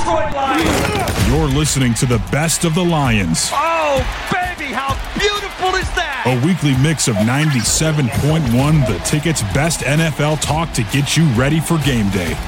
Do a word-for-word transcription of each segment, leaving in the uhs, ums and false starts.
Detroit Lions. You're listening to the best of the Lions. Oh, baby, how beautiful is that? A weekly mix of ninety-seven point one, The Ticket's best N F L talk to get you ready for game day.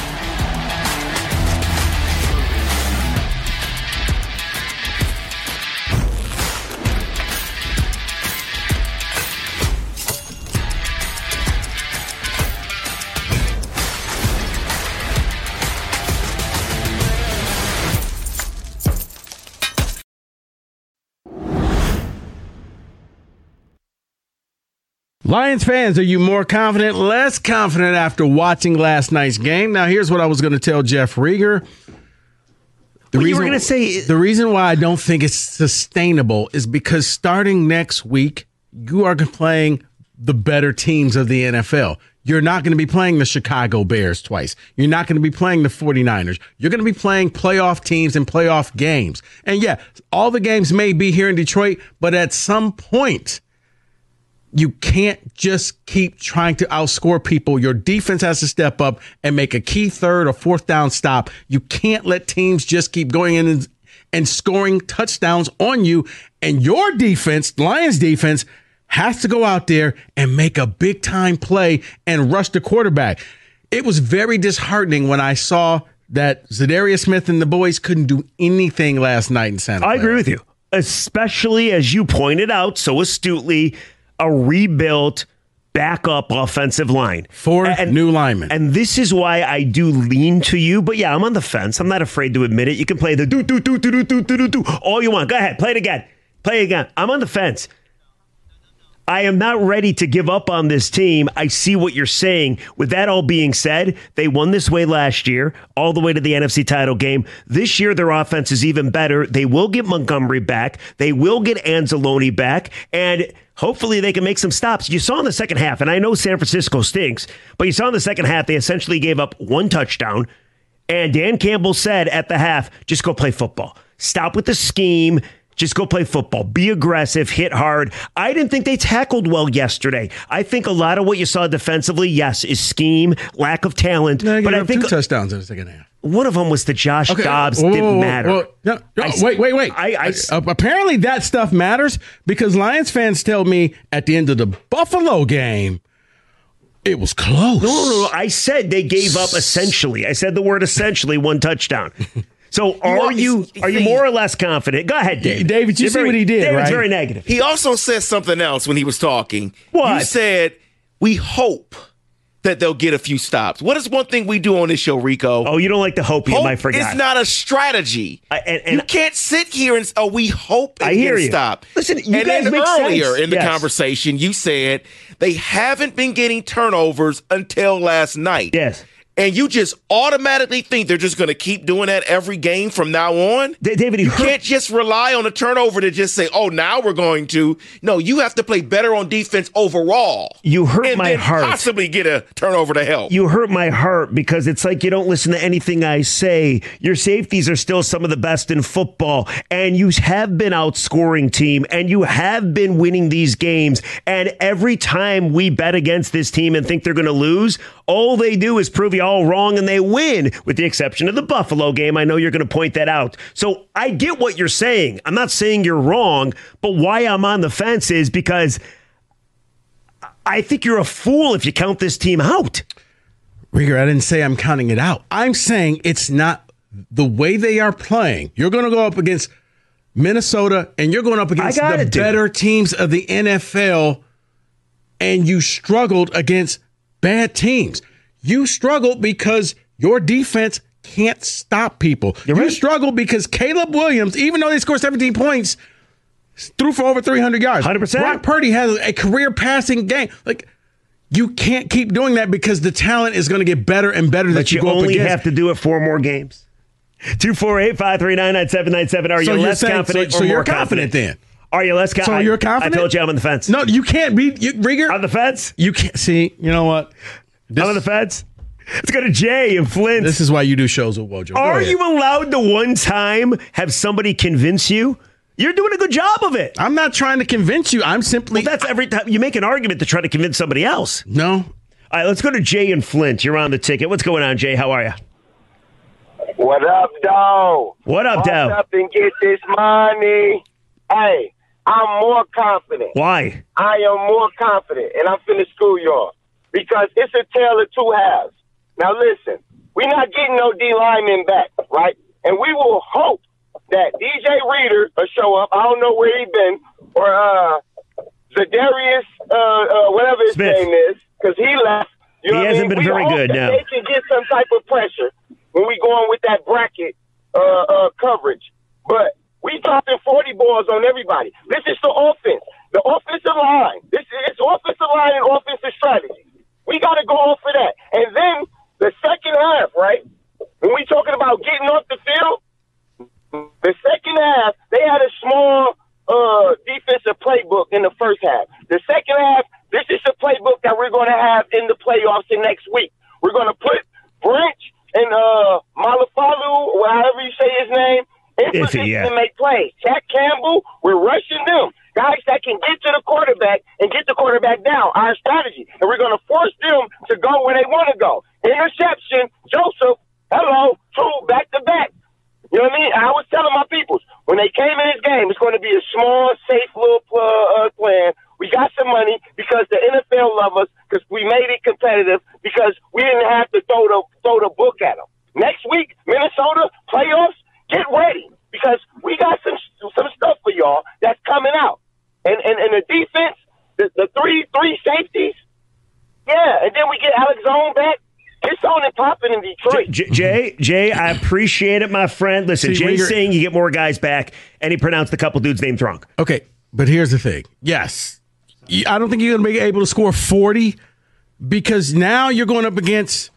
Lions fans, are you more confident, less confident after watching last night's game? Now, here's what I was going to tell Jeff Rieger. The Well, reason, you were going to say the reason why I don't think it's sustainable is because starting next week, you are playing the better teams of the N F L. You're not going to be playing the Chicago Bears twice. You're not going to be playing the forty-niners. You're going to be playing playoff teams and playoff games. And yeah, all the games may be here in Detroit, but at some point, you can't just keep trying to outscore people. Your defense has to step up and make a key third or fourth down stop. You can't let teams just keep going in and, and scoring touchdowns on you. And your defense, Lions defense, has to go out there and make a big time play and rush the quarterback. It was very disheartening when I saw that Zadarius Smith and the boys couldn't do anything last night in Santa Clara. I agree with you, especially as you pointed out so astutely, a rebuilt backup offensive line. Four and, new linemen. And this is why I do lean to you. But yeah, I'm on the fence. I'm not afraid to admit it. You can play the do, do, do, do, do, do, do, do, do all you want. Go ahead. Play it again. Play it again. I'm on the fence. I am not ready to give up on this team. I see what you're saying. With that all being said, they won this way last year, all the way to the N F C title game. This year, their offense is even better. They will get Montgomery back. They will get Anzalone back. And hopefully they can make some stops. You saw in the second half, and I know San Francisco stinks, but you saw in the second half, they essentially gave up one touchdown. And Dan Campbell said at the half, just go play football. Stop with the scheme. Just go play football. Be aggressive. Hit hard. I didn't think they tackled well yesterday. I think a lot of what you saw defensively, yes, is scheme, lack of talent. No, but I think two touchdowns in the second half. One of them was the Josh Okay, Dobbs. whoa, whoa, didn't whoa, matter. whoa, no, no, I, wait, wait, wait. I, I, uh, apparently that stuff matters because Lions fans tell me at the end of the Buffalo game, it was close. No, no, no. I said they gave up essentially. I said the word essentially, one touchdown. So are you are you more or less confident? Go ahead, David. David, you You're see very, what he did, David's right? very negative. He also said something else when he was talking. What? You said, we hope that they'll get a few stops. What is one thing we do on this show, Rico? Oh, you don't like the hope, you Hope might forget. It's not a strategy. I, and, and you can't sit here and, oh, we hope it I hear gets you. stopped. Listen, you and guys then make earlier sense. in the Yes. conversation, you said they haven't been getting turnovers until last night. Yes. And you just automatically think they're just going to keep doing that every game from now on? D- David, you hurt- can't just rely on a turnover to just say, oh, now we're going to. No, you have to play better on defense overall. You hurt and my then heart. possibly get a turnover to help. You hurt my heart because it's like you don't listen to anything I say. Your safeties are still some of the best in football, and you have been outscoring team, and you have been winning these games. And every time we bet against this team and think they're going to lose, all they do is prove you all wrong and they win, with the exception of the Buffalo game. I know you're going to point that out. So I get what you're saying. I'm not saying you're wrong, but why I'm on the fence is because I think you're a fool if you count this team out. Rieger, I didn't say I'm counting it out. I'm saying it's not the way they are playing. You're going to go up against Minnesota and you're going up against the it, better dude. teams of the N F L, and you struggled against bad teams. You struggled because your defense can't stop people. You're you right. struggled because Caleb Williams, even though they scored seventeen points, threw for over three hundred yards. one hundred percent. Brock Purdy has a career passing game. Like, you can't keep doing that because the talent is going to get better and better But that you, you go up only against. have to do it four more games. two four eight, five three nine, nine seven nine seven. Are So you you're less saying- confident so- or so more you're confident then? Are you less confident? So you're confident? I told you I'm on the fence. No, you can't be. You, Rieger, On the fence? you can't. See, you know what? This, I'm on the fence? Let's go to Jay in Flint. this is why you do shows with Wojo. Go Are ahead. you allowed to one time have somebody convince you? You're doing a good job of it. I'm not trying to convince you. I'm simply. Well, that's every time you make an argument to try to convince somebody else. no. All right, let's go to Jay in Flint. You're on the ticket. What's going on, Jay? How are you? What up, dog? What up, Dow? Up and get this money. Hey, I'm more confident. Why? I am more confident, and I'm finna school y'all because it's a tale of two halves. Now, listen, we're not getting no D lineman back, right? And we will hope that D J Reader will show up. I don't know where he been, or uh, Zadarius, uh, uh, whatever his Smith. name is, because he left. You know He what hasn't I mean? been we very hope good, that no. They can get some type of pressure when we go on with that bracket uh, uh, coverage. But we dropping forty balls on everybody. This is the offense, the offensive line. This is it's offensive line and offensive strategy. We got to go off for that. And then the second half, right? When we talking about getting off the field, the second half they had a small uh, defensive playbook in the first half. The second half, this is the playbook that we're going to have in the playoffs in next week. We're going to put Branch and uh, Malafalu, however you say his name, in Iffy, position yeah. to make plays. Jack Campbell, we're rushing them. Guys that can get to the quarterback and get the quarterback down, our strategy. And we're going to force them to go where they want to go. Interception, Joseph, hello, two back-to-back. You know what I mean? I was telling my peoples, when they came in this game, it's going to be a small, safe little uh, plan. We got some money because the N F L love us because we made it competitive because we didn't have to throw the throw the book at them. Next week, Minnesota playoffs, get ready because we got some some stuff for y'all that's coming out. And and, and the defense, the, the three three safeties, yeah, and then we get Alex Zone back. It's on and popping in Detroit. J- Jay, Jay, I appreciate it, my friend. Listen, See, Jay's Ringer- saying you get more guys back, and he pronounced a couple dudes' names wrong. Okay, but here's the thing. Yes, I don't think you're going to be able to score forty because now you're going up against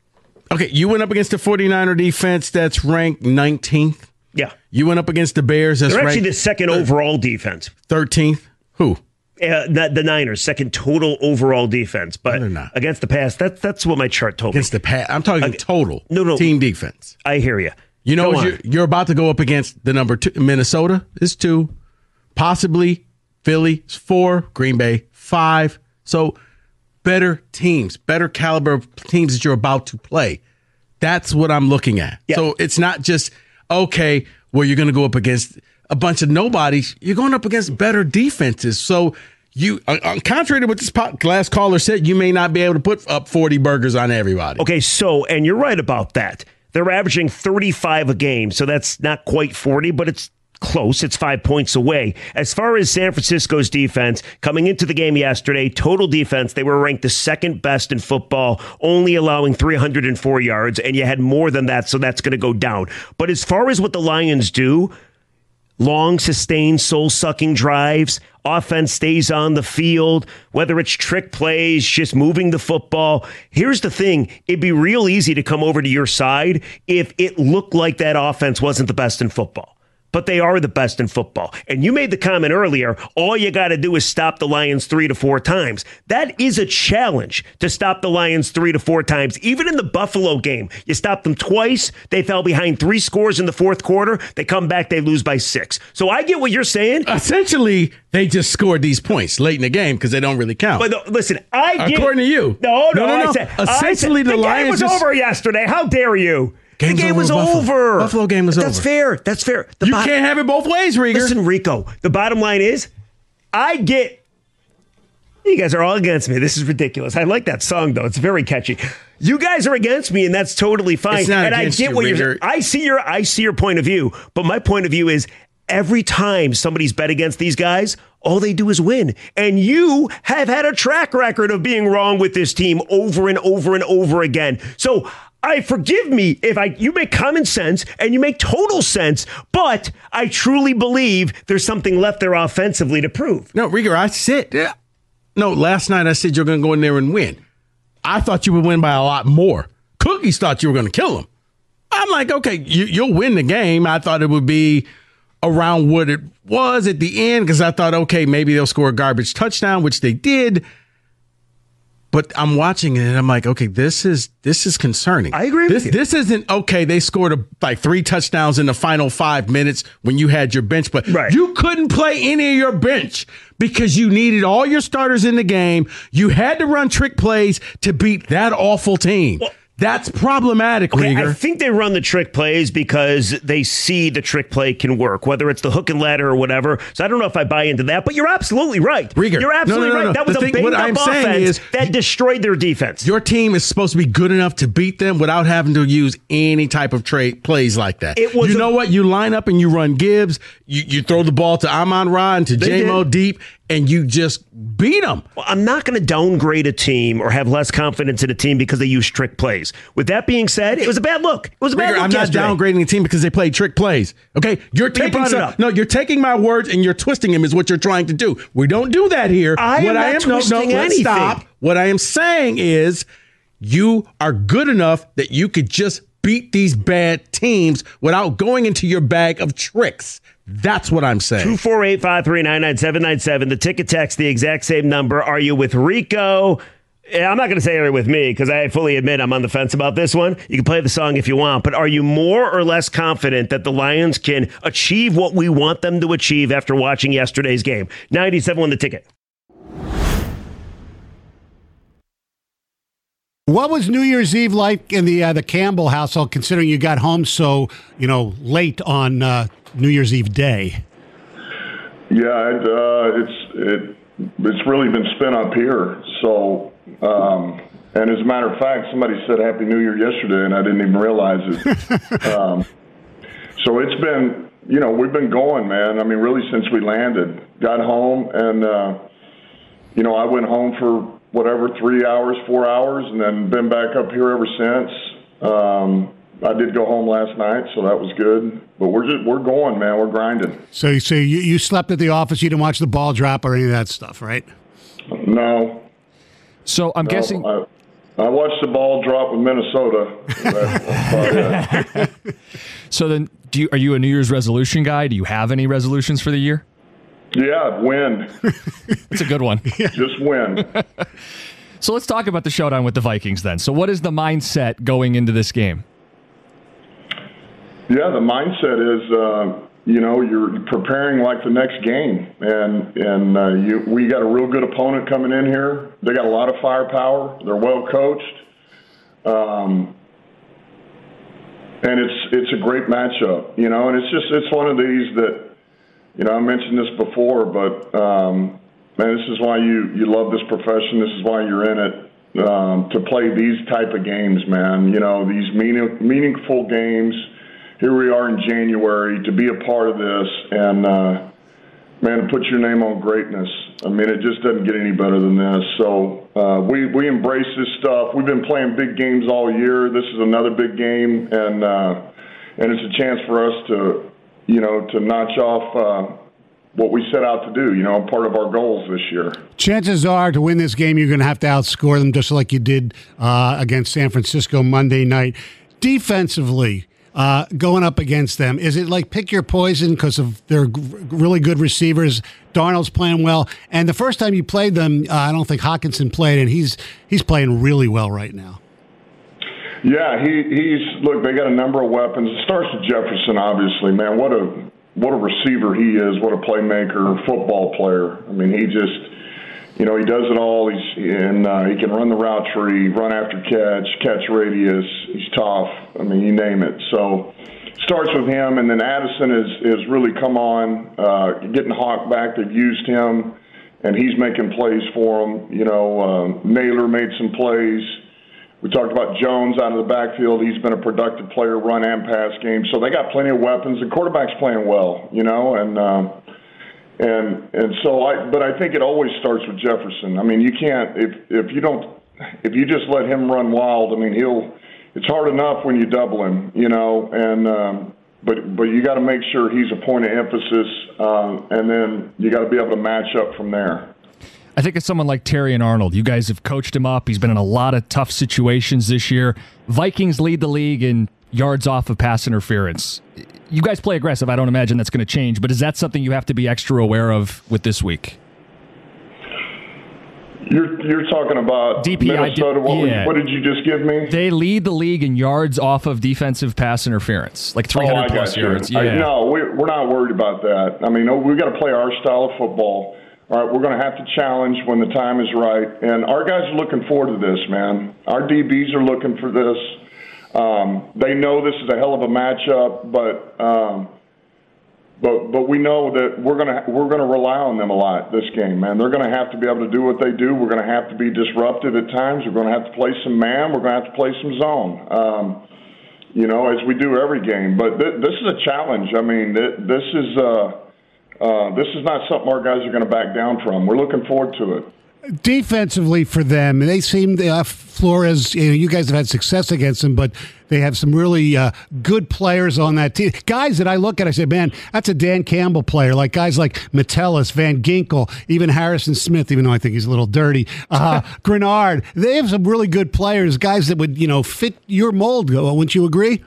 – okay, you went up against the 49er defense that's ranked nineteenth. Yeah. You went up against the Bears that's They're ranked actually the second overall defense. thirteenth. Who? Uh, the, the Niners, second total overall defense. But they're not. against the pass, that, that's what my chart told Against me. the pass. I'm talking Okay. total No, no. team defense. I hear you. You know, Go on. you're, you're about to go up against the number two. Minnesota is two, possibly Philly is four, Green Bay five. So better teams, better caliber of teams that you're about to play. That's what I'm looking at. Yeah. So it's not just, okay, well, you're going to go up against a bunch of nobodies. You're going up against better defenses. So you, uh, uh, contrary to what this po- last caller said, you may not be able to put up forty burgers on everybody. Okay, so, and you're right about that. They're averaging thirty-five a game, so that's not quite forty, but it's close. It's five points away. As far as San Francisco's defense, coming into the game yesterday, total defense, they were ranked the second best in football, only allowing three hundred four yards, and you had more than that, so that's going to go down. But as far as what the Lions do, long, sustained, soul-sucking drives, offense stays on the field, whether it's trick plays, just moving the football. Here's the thing. It'd be real easy to come over to your side if it looked like that offense wasn't the best in football. But they are the best in football. And you made the comment earlier, all you got to do is stop the Lions three to four times. That is a challenge to stop the Lions three to four times. Even in the Buffalo game, you stopped them twice. They fell behind three scores in the fourth quarter. They come back, they lose by six. So I get what you're saying. Essentially, they just scored these points late in the game because they don't really count. But no, listen, I get... According to you. No, no, No, no, no. I said... Essentially, I said, the the Lions game was just- over yesterday. How dare you? Game's the game over was with Buffalo. over. Buffalo game was That's over. fair. That's fair. The You bot- can't have it both ways, Rieger. Listen, Rico, the bottom line is, I get... You guys are all against me. This is ridiculous. I like that song, though. It's very catchy. You guys are against me, and that's totally fine. It's not and I against get you, what you're Rieger. saying. I see your I see your point of view, but my point of view is every time somebody's bet against these guys, all they do is win. And you have had a track record of being wrong with this team over and over and over again. So I forgive me if I you make common sense and you make total sense, but I truly believe there's something left there offensively to prove. No, Rieger, I said, yeah. No, last night I said you're going to go in there and win. I thought you would win by a lot more. Cookies thought you were going to kill him. I'm like, okay, you, you'll win the game. I thought it would be around what it was at the end because I thought, okay, maybe they'll score a garbage touchdown, which they did. But I'm watching it and I'm like, okay, this is this is concerning. I agree this, with you. This isn't, okay, they scored a, like three touchdowns in the final five minutes when you had your bench, but Right. you couldn't play any of your bench because you needed all your starters in the game. You had to run trick plays to beat that awful team. Well, That's problematic, Okay, Rieger. I think they run the trick plays because they see the trick play can work, whether it's the hook and ladder or whatever. So I don't know if I buy into that, but you're absolutely right. Rieger. You're absolutely No, no, no, right. no. That was The a thing- what banged I'm up saying offense is that you- destroyed their defense. Your team is supposed to be good enough to beat them without having to use any type of trade plays like that. It was you a- know what? You line up and you run Gibbs. You, you throw the ball to Amon-Ra and to They J-Mo did. deep, and you just beat them. Well, I'm not going to downgrade a team or have less confidence in a team because they use trick plays. With that being said, it was a bad look. It was a bad Rieger, look I'm not yesterday. downgrading the team because they played trick plays. Okay, you're taking brought it some, up. no, you're taking my words and you're twisting them. Is what you're trying to do. We don't do that here. I am what not I am twisting no, no, let's anything. stop. What I am saying is, you are good enough that you could just beat these bad teams without going into your bag of tricks. That's what I'm saying. two four eight, five three nine, nine seven nine seven. The ticket text, the exact same number. Are you with Rico? Yeah, I'm not going to say you're with me because I fully admit I'm on the fence about this one. You can play the song if you want, but are you more or less confident that the Lions can achieve what we want them to achieve after watching yesterday's game? ninety-seven on the ticket. What was New Year's Eve like in the uh, the Campbell household, considering you got home so, you know, late on uh, New Year's Eve day? Yeah, it, uh, it's it, it's really been spent up here. So, um, and as a matter of fact, somebody said Happy New Year yesterday, and I didn't even realize it. um, so it's been, you know, we've been going, man. I mean, really since we landed, got home, and uh, you know, I went home for whatever, three hours, four hours, and then been back up here ever since. Um, I did go home last night, so that was good. But we're just we're going, man. We're grinding. So, so you, you slept at the office. You didn't watch the ball drop or any of that stuff, right? No. So I'm no, guessing. I, I watched the ball drop with Minnesota. That's about it. So then, do you are you a New Year's resolution guy? Do you have any resolutions for the year? Yeah, win. That's a good one. Just win. So let's talk about the showdown with the Vikings then. So what is the mindset going into this game? Yeah, the mindset is, uh, you know, you're preparing like the next game, and and uh, you we got a real good opponent coming in here. They got a lot of firepower. They're well coached, um, and it's it's a great matchup, you know. And it's just it's one of these that, you know, I mentioned this before, but um, man, this is why you you love this profession. This is why you're in it, um, to play these type of games, man. You know, these meaning, meaningful games. Here we are in January to be a part of this, and uh, man, to put your name on greatness. I mean, it just doesn't get any better than this. So uh, we we embrace this stuff. We've been playing big games all year. This is another big game, and uh, and it's a chance for us to, you know, to notch off uh, what we set out to do. You know, part of our goals this year. Chances are to win this game, you're going to have to outscore them just like you did uh, against San Francisco Monday night. Defensively, uh, going up against them, is it like pick your poison because of their g- really good receivers? Darnold's playing well, and the first time you played them, uh, I don't think Hawkinson played, and he's he's playing really well right now. Yeah, he, he's look. They got a number of weapons. It starts with Jefferson, obviously. Man, what a what a receiver he is. What a playmaker, football player. I mean, he just, you know, he does it all. He's and uh, he can run the route tree, run after catch, catch radius. He's tough. I mean, you name it. So it starts with him, and then Addison has is really come on, uh, getting Hawk back. They've used him, and he's making plays for them. You know, uh, Naylor made some plays. We talked about Jones out of the backfield. He's been a productive player, run and pass game. So they got plenty of weapons. The quarterback's playing well, you know, and um, and and so I. But I think it always starts with Jefferson. I mean, you can't if if you don't if you just let him run wild. I mean, he'll. It's hard enough when you double him, you know, and um, but but you got to make sure he's a point of emphasis, um, and then you got to be able to match up from there. I think it's someone like Terrion Arnold. You guys have coached him up. He's been in a lot of tough situations this year. Vikings lead the league in yards off of pass interference. You guys play aggressive. I don't imagine that's going to change, but is that something you have to be extra aware of with this week? You're you're talking about D P I, Minnesota. What, yeah. what did you just give me? They lead the league in yards off of defensive pass interference, like three hundred oh, I plus got you. yards. I, Yeah. no, we, we're not worried about that. I mean, we've got to play our style of football. All right, we're going to have to challenge when the time is right. And our guys are looking forward to this, man. Our D Bs are looking for this. Um, they know this is a hell of a matchup, but um, but but we know that we're gonna we're gonna rely on them a lot this game, man. They're gonna have to be able to do what they do. We're gonna have to be disruptive at times. We're gonna have to play some man. We're gonna have to play some zone. Um, you know, as we do every game. But th- this is a challenge. I mean, th- this is uh, uh, this is not something our guys are going to back down from. We're looking forward to it. Defensively for them, they seem uh, Flores. You know, you guys have had success against them, but they have some really uh, good players on that team. Guys that I look at, I say, man, that's a Dan Campbell player. Like guys like Metellus, Van Ginkel, even Harrison Smith. Even though I think he's a little dirty, uh, Grenard. They have some really good players. Guys that would you know fit your mold. Wouldn't you agree?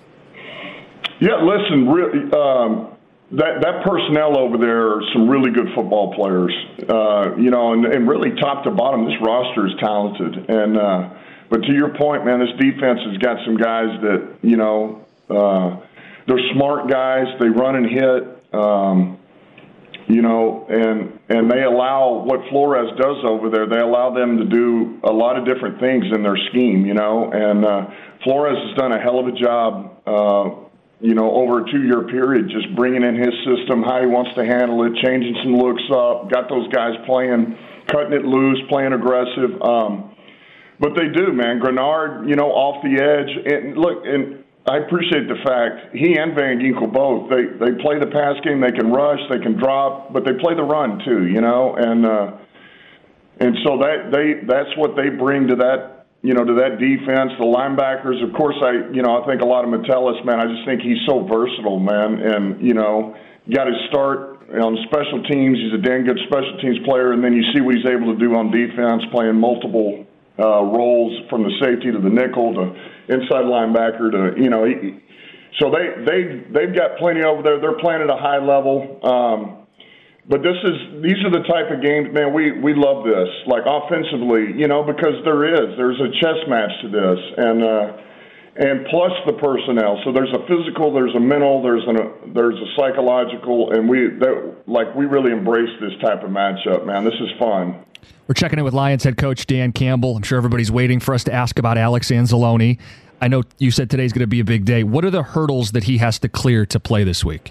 Yeah, listen, really. Um, That that personnel over there are some really good football players, uh, you know, and, and really top to bottom, this roster is talented. And uh, but to your point, man, this defense has got some guys that you know uh, they're smart guys. They run and hit, um, you know, and and they allow what Flores does over there. They allow them to do a lot of different things in their scheme, you know. And uh, Flores has done a hell of a job. Uh, you know, over a two-year period, just bringing in his system, how he wants to handle it, changing some looks up, got those guys playing, cutting it loose, playing aggressive. Um, but they do, man. Grenard, you know, off the edge. And look, and I appreciate the fact he and Van Ginkel both, they, they play the pass game, they can rush, they can drop, but they play the run too, you know. And uh, and so that they that's what they bring to that, you know, to that defense. The linebackers, of course, I, you know, I think a lot of Metellus, man. I just think he's so versatile, man. And, you know, got his start on special teams. He's a damn good special teams player. And then you see what he's able to do on defense, playing multiple uh, roles from the safety to the nickel to inside linebacker to, you know, he, so they, they, they've got plenty over there. They're playing at a high level. Um, But this is these are the type of games, man, we, we love this, like offensively, you know, because there is. There's a chess match to this, and uh, and plus the personnel. So there's a physical, there's a mental, there's an, a, there's a psychological, and we that, like we really embrace this type of matchup, man. This is fun. We're checking in with Lions head coach Dan Campbell. I'm sure everybody's waiting for us to ask about Alex Anzalone. I know you said today's going to be a big day. What are the hurdles that he has to clear to play this week?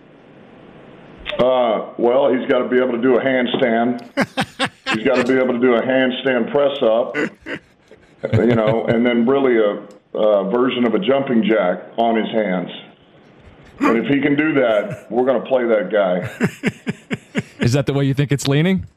Uh, well, he's got to be able to do a handstand. He's got to be able to do a handstand press up, you know, and then really a, a version of a jumping jack on his hands. And if he can do that, we're going to play that guy. Is that the way you think it's leaning?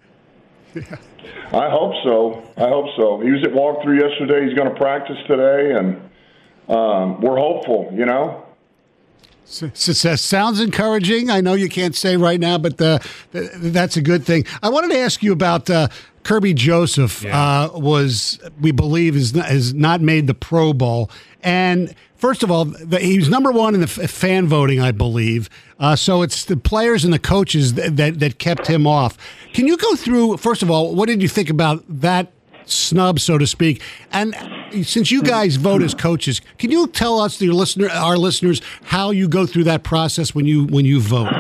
I hope so. I hope so. He was at walkthrough yesterday. He's going to practice today, and um, we're hopeful, you know. So, so, sounds encouraging. I know you can't say right now, but uh, th- that's a good thing. I wanted to ask you about uh, Kirby Joseph. Yeah. Uh, was we believe is not, has not made the Pro Bowl, and first of all, the, he was number one in the f- fan voting, I believe. Uh, so it's the players and the coaches that, that that kept him off. Can you go through? First of all, what did you think about that snub, so to speak? And since you guys vote as coaches, can you tell us, the listener, our listeners, how you go through that process when you when you vote?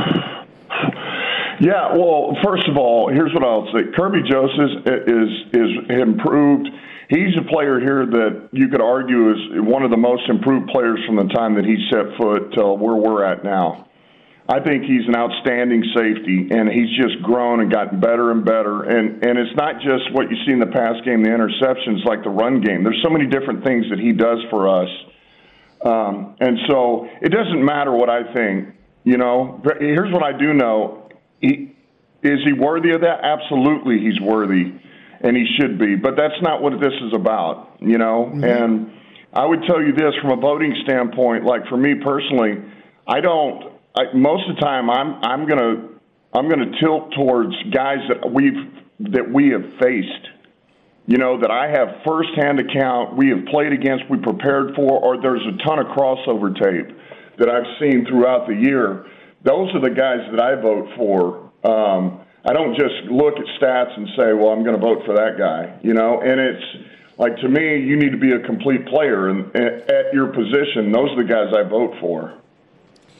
Yeah, well, first of all, here's what I'll say: Kirby Joseph is is improved. He's a player here that you could argue is one of the most improved players from the time that he set foot till where we're at now. I think he's an outstanding safety, and he's just grown and gotten better and better. And, and it's not just what you see in the pass game, the interceptions, like the run game. There's so many different things that he does for us. Um, and so it doesn't matter what I think. You know, here's what I do know. He, is he worthy of that? Absolutely he's worthy, and he should be. But that's not what this is about, you know. Mm-hmm. And I would tell you this from a voting standpoint, like for me personally, I don't – I, most of the time, I'm I'm gonna I'm gonna tilt towards guys that we've that we have faced, you know, that I have firsthand account. We have played against, we prepared for, or there's a ton of crossover tape that I've seen throughout the year. Those are the guys that I vote for. Um, I don't just look at stats and say, well, I'm going to vote for that guy, you know. And it's like, to me, you need to be a complete player, and at your position, those are the guys I vote for.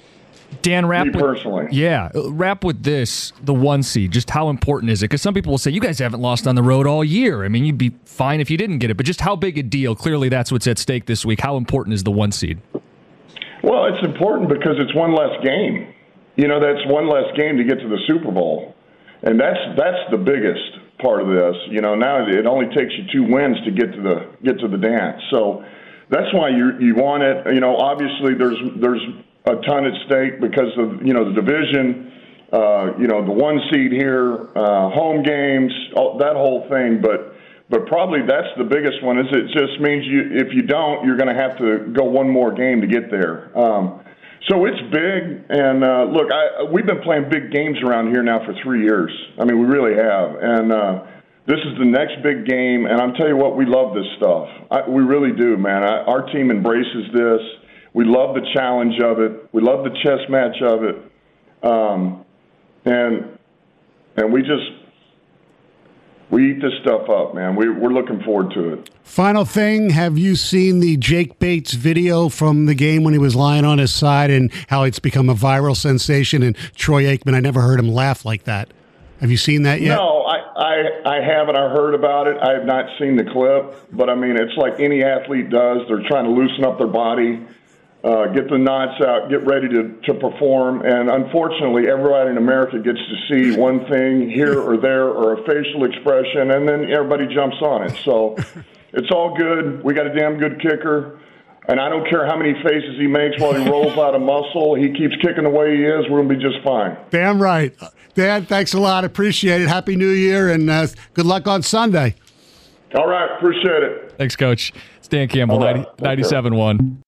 Dan, wrap Me with, personally. Yeah, wrap with this, the one seed. Just how important is it? Because some people will say, you guys haven't lost on the road all year. I mean, you'd be fine if you didn't get it. But just how big a deal? Clearly, that's what's at stake this week. How important is the one seed? Well, it's important because it's one less game. You know, that's one less game to get to the Super Bowl. And that's that's the biggest part of this. You know, now it only takes you two wins to get to the get to the dance. So that's why you you want it. You know, obviously there's there's a ton at stake because of, you know, the division, uh, you know, the one seed here, uh, home games, all, that whole thing. But but probably that's the biggest one. Is it just means you if you don't, you're going to have to go one more game to get there. Um, so it's big. And uh, look, I, we've been playing big games around here now for three years. I mean, we really have. And uh, this is the next big game. And I'm telling you what, we love this stuff. I, we really do, man. I, our team embraces this. We love the challenge of it. We love the chess match of it, um, and and we just we eat this stuff up, man. We, we're looking forward to it. Final thing: have you seen the Jake Bates video from the game when he was lying on his side and how it's become a viral sensation? And Troy Aikman, I never heard him laugh like that. Have you seen that yet? No, I, I, I haven't. I heard about it. I have not seen the clip, but I mean, it's like any athlete does. They're trying to loosen up their body. Uh, get the knots out, get ready to, to perform. And unfortunately, everybody in America gets to see one thing here or there or a facial expression, and then everybody jumps on it. So it's all good. We got a damn good kicker. And I don't care how many faces he makes while he rolls out a muscle. He keeps kicking the way he is. We're going to be just fine. Damn right. Dan, thanks a lot. Appreciate it. Happy New Year, and uh, good luck on Sunday. All right. Appreciate it. Thanks, Coach. It's Dan Campbell, right. ninety-seven one.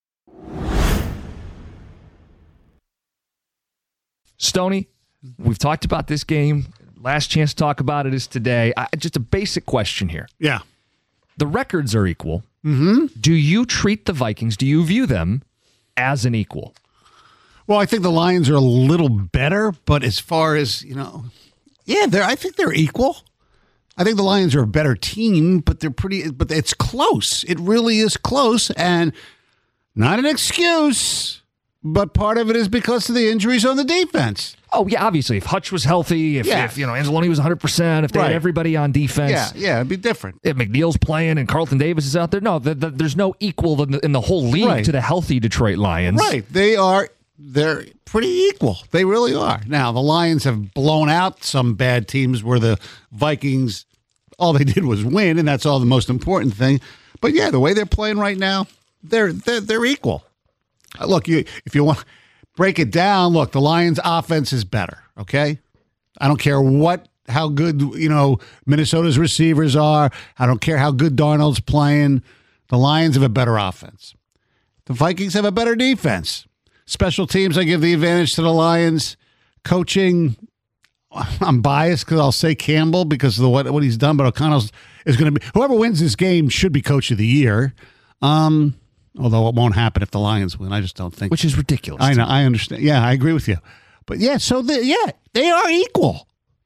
Stoney, we've talked about this game. Last chance to talk about it is today. I, just a basic question here. Yeah. The records are equal. Mm-hmm. Do you treat the Vikings, do you view them as an equal? Well, I think the Lions are a little better, but as far as, you know, yeah, they're, I think they're equal. I think the Lions are a better team, but they're pretty, but it's close. It really is close, and not an excuse. But part of it is because of the injuries on the defense. Oh, yeah, obviously. If Hutch was healthy, if, yeah. if you know, Anzalone was one hundred percent, if they right. had everybody on defense. Yeah, yeah, it'd be different. If McNeil's playing and Carlton Davis is out there, no, the, the, there's no equal in the, in the whole league right. to the healthy Detroit Lions. Right. They are, they're pretty equal. They really are. Now, the Lions have blown out some bad teams where the Vikings, all they did was win, and that's all the most important thing. But, yeah, the way they're playing right now, they're they're, they're equal. Look, you if you want... break it down. Look, the Lions' offense is better, okay? I don't care what, how good, you know, Minnesota's receivers are. I don't care how good Darnold's playing. The Lions have a better offense. The Vikings have a better defense. Special teams, I give the advantage to the Lions. Coaching, I'm biased because I'll say Campbell because of the, what, what he's done, but O'Connell is going to be, whoever wins this game should be coach of the year. Um, Although it won't happen if the Lions win. I just don't think. Which is ridiculous. I know. I understand. Yeah, I agree with you. But yeah, so the, yeah, they are equal.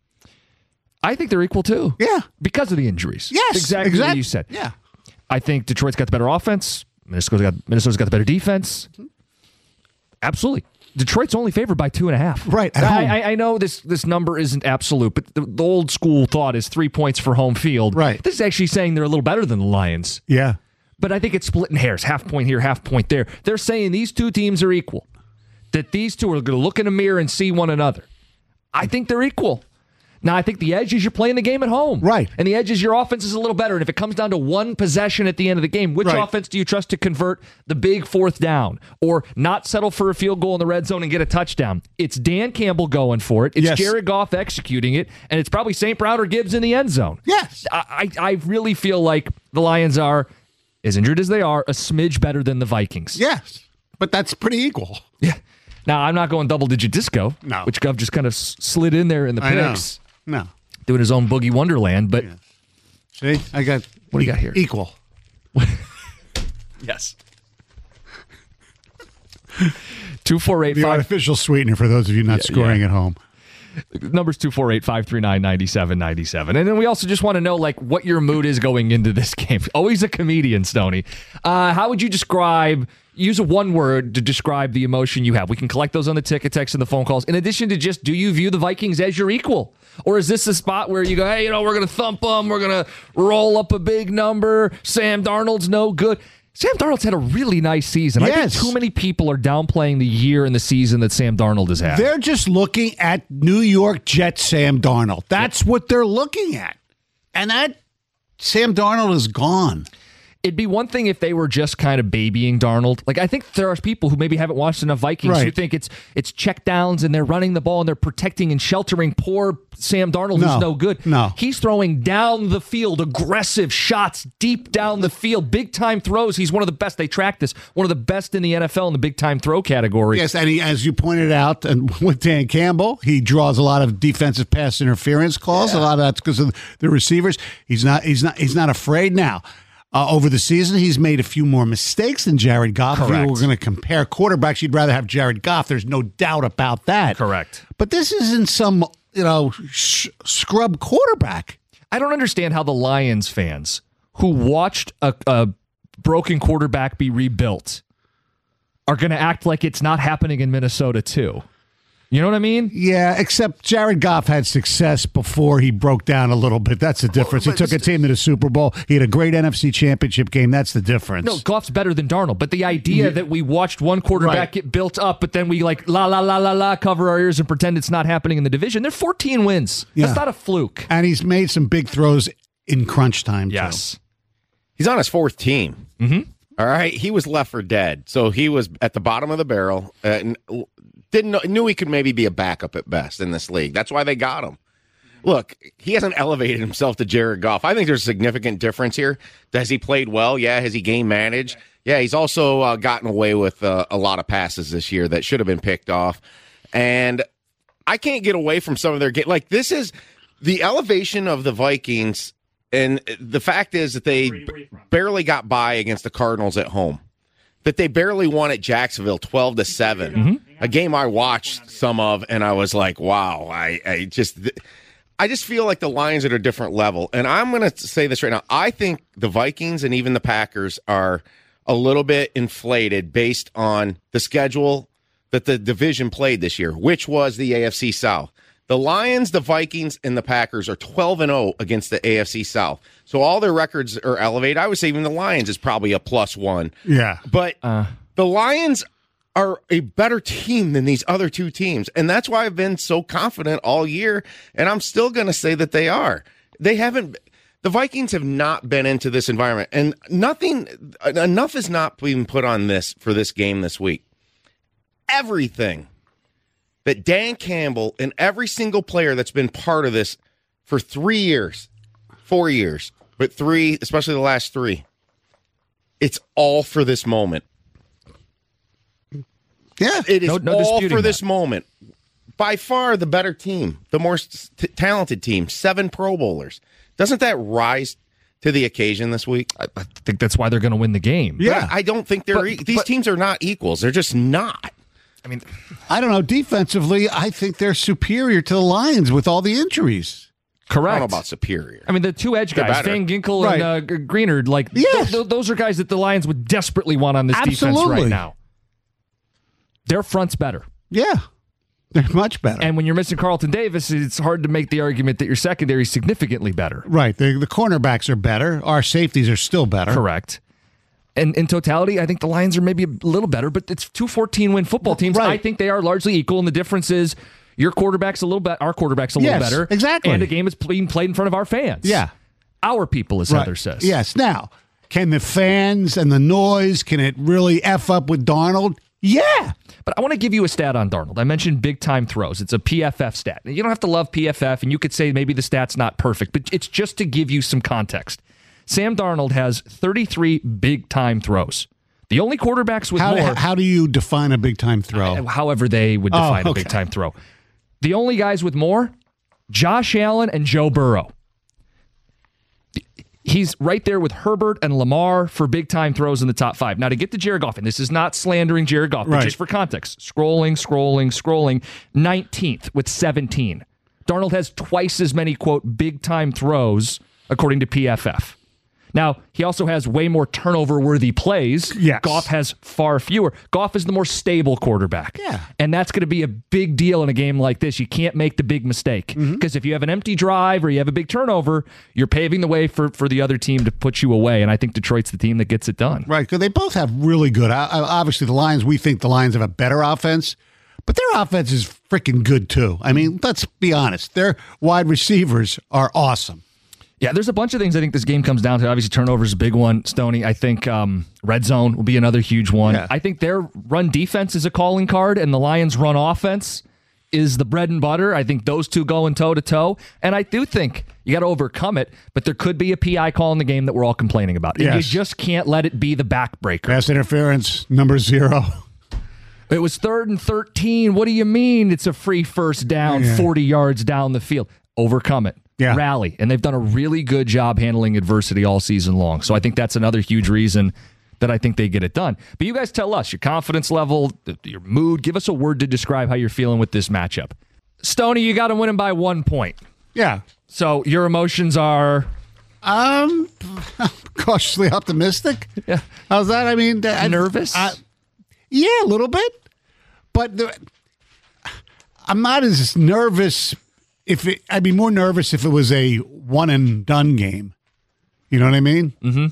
I think they're equal too. Yeah. Because of the injuries. Yes. Exactly exact- what you said. Yeah. I think Detroit's got the better offense. Minnesota's got, Minnesota's got the better defense. Absolutely. Detroit's only favored by two and a half. Right. I, I, I know this this number isn't absolute, but the, the old school thought is three points for home field. Right. This is actually saying they're a little better than the Lions. Yeah. But I think it's splitting hairs, half point here, half point there. They're saying these two teams are equal, that these two are going to look in a mirror and see one another. I think they're equal. Now, I think the edge is you're playing the game at home. Right. And the edge is your offense is a little better. And if it comes down to one possession at the end of the game, which right. offense do you trust to convert the big fourth down or not settle for a field goal in the red zone and get a touchdown? It's Dan Campbell going for it. It's yes. Jared Goff executing it. And it's probably Saint Brown or Gibbs in the end zone. Yes. I, I, I really feel like the Lions are, as injured as they are, a smidge better than the Vikings. Yes. But that's pretty equal. Yeah. Now, I'm not going double-digit disco, no. which Gov just kind of s- slid in there in the picks. I know. No. Doing his own Boogie Wonderland, but... Yeah. See? I got... What do you got here? Equal. Yes. two four eight The five artificial sweetener for those of you not yeah, scoring yeah. at home. Number's two four eight, five three nine, nine seven nine seven. And then we also just want to know, like, what your mood is going into this game. Always a comedian, Stoney. Uh, how would you describe, use a one word to describe the emotion you have? We can collect those on the ticket text and the phone calls. In addition to just, do you view the Vikings as your equal? Or is this a spot where you go, hey, you know, we're going to thump them, we're going to roll up a big number, Sam Darnold's no good? Sam Darnold's had a really nice season. Yes. I think too many people are downplaying the year and the season that Sam Darnold has had. They're just looking at New York Jets Sam Darnold. That's yep. what they're looking at. And that Sam Darnold is gone. It'd be one thing if they were just kind of babying Darnold. Like, I think there are people who maybe haven't watched enough Vikings right. who think it's it's check downs and they're running the ball and they're protecting and sheltering poor Sam Darnold, no, who's no good. No. He's throwing down the field, aggressive shots deep down the field, big time throws. He's one of the best. They track this. One of the best in the N F L in the big time throw category. Yes, and he, as you pointed out, and with Dan Campbell, he draws a lot of defensive pass interference calls. Yeah. A lot of that's because of the receivers. He's not. He's not. He's not afraid now. Uh, over the season, he's made a few more mistakes than Jared Goff. Correct. If we were going to compare quarterbacks, you'd rather have Jared Goff. There's no doubt about that. Correct. But this isn't some, you know, sh- scrub quarterback. I don't understand how the Lions fans who watched a, a broken quarterback be rebuilt are going to act like it's not happening in Minnesota too. You know what I mean? Yeah, except Jared Goff had success before he broke down a little bit. That's the difference. Well, he took a team to the Super Bowl. He had a great N F C Championship game. That's the difference. No, Goff's better than Darnold. But the idea yeah. that we watched one quarterback right. get built up, but then we like la la la la la cover our ears and pretend it's not happening in the division. They're fourteen wins. Yeah. That's not a fluke. And he's made some big throws in crunch time. Yes, too. He's on his fourth team. Mm-hmm. All right, he was left for dead, so he was at the bottom of the barrel. Uh, Didn't know, knew he could maybe be a backup at best in this league. That's why they got him. Look, he hasn't elevated himself to Jared Goff. I think there's a significant difference here. Has he played well? Yeah. Has he game managed? Yeah. He's also uh, gotten away with uh, a lot of passes this year that should have been picked off. And I can't get away from some of their game. Like, this is the elevation of the Vikings, and the fact is that they b- barely got by against the Cardinals at home. That they barely won at Jacksonville twelve to seven. Mm-hmm. A game I watched some of, and I was like, wow, I, I just I just feel like the Lions are at a different level. And I'm going to say this right now. I think the Vikings and even the Packers are a little bit inflated based on the schedule that the division played this year, which was the A F C South. The Lions, the Vikings, and the Packers are twelve and oh against the A F C South. So all their records are elevated. I would say even the Lions is probably a plus one. Yeah. But uh. the Lions are a better team than these other two teams. And that's why I've been so confident all year. And I'm still going to say that they are. They haven't, the Vikings have not been into this environment. And nothing, enough is not being put on this for this game this week. Everything that Dan Campbell and every single player that's been part of this for three years, four years, but three, especially the last three, it's all for this moment. Yeah, it is no, no all for that. this moment. By far the better team, the more t- talented team, seven Pro Bowlers. Doesn't that rise to the occasion this week? I, I think that's why they're going to win the game. Yeah, but I don't think they're but, e- these but, teams are not equals. They're just not. I mean, I don't know. Defensively, I think they're superior to the Lions with all the injuries. Correct. I don't know about superior. I mean, the two edge guys, Van Ginkel right. and uh, Greenard, like yes. th- th- those are guys that the Lions would desperately want on this Absolutely. defense right now. Their front's better. Yeah, they're much better. And when you're missing Carlton Davis, it's hard to make the argument that your secondary is significantly better. Right. The, the cornerbacks are better. Our safeties are still better. Correct. And in totality, I think the Lions are maybe a little better, but it's two fourteen-win football teams. Right. I think they are largely equal, and the difference is your quarterback's a little bit, our quarterback's a little yes, better. Exactly. And the game is being played in front of our fans. Yeah. Our people, as right. Heather says. Yes. Now, can the fans and the noise, can it really F up with Darnold? Yeah. But I want to give you a stat on Darnold. I mentioned big-time throws. It's a P F F stat. You don't have to love P F F, and you could say maybe the stat's not perfect, but it's just to give you some context. Sam Darnold has thirty-three big-time throws. The only quarterbacks with how, more... How do you define a big-time throw? Uh, however they would define oh, okay. a big-time throw. The only guys with more, Josh Allen and Joe Burrow. He's right there with Herbert and Lamar for big-time throws in the top five. Now, to get to Jared Goff, and this is not slandering Jared Goff, but Right. just for context, scrolling, scrolling, scrolling, nineteenth with seventeen. Darnold has twice as many, quote, big-time throws, according to P F F. Now, he also has way more turnover-worthy plays. Yes. Goff has far fewer. Goff is the more stable quarterback. Yeah. And that's going to be a big deal in a game like this. You can't make the big mistake. Because Mm-hmm. if you have an empty drive or you have a big turnover, you're paving the way for, for the other team to put you away. And I think Detroit's the team that gets it done. Right, because they both have really good. I- I- Obviously, the Lions, we think the Lions have a better offense, but their offense is freaking good, too. I mean, let's be honest. Their wide receivers are awesome. Yeah, there's a bunch of things I think this game comes down to. Obviously, turnovers is a big one, Stoney. I think um, red zone will be another huge one. Yeah. I think their run defense is a calling card, and the Lions' run offense is the bread and butter. I think those two going toe-to-toe, and I do think you got to overcome it, but there could be a P I call in the game that we're all complaining about. And Yes. you just can't let it be the backbreaker. Pass interference, number zero. It was third and thirteen. What do you mean it's a free first down Yeah. forty yards down the field? Overcome it. Yeah. Rally. And they've done a really good job handling adversity all season long. So I think that's another huge reason that I think they get it done. But you guys tell us your confidence level, th- your mood. Give us a word to describe how you're feeling with this matchup. Stoney, you got to win him by one point. Yeah. So your emotions are... Um, cautiously optimistic. Yeah. How's that? I mean, I, Nervous? I, yeah, a little bit. But the, I'm not as nervous. If it, I'd be more nervous if it was a one and done game. You know what I mean? Mm-hmm.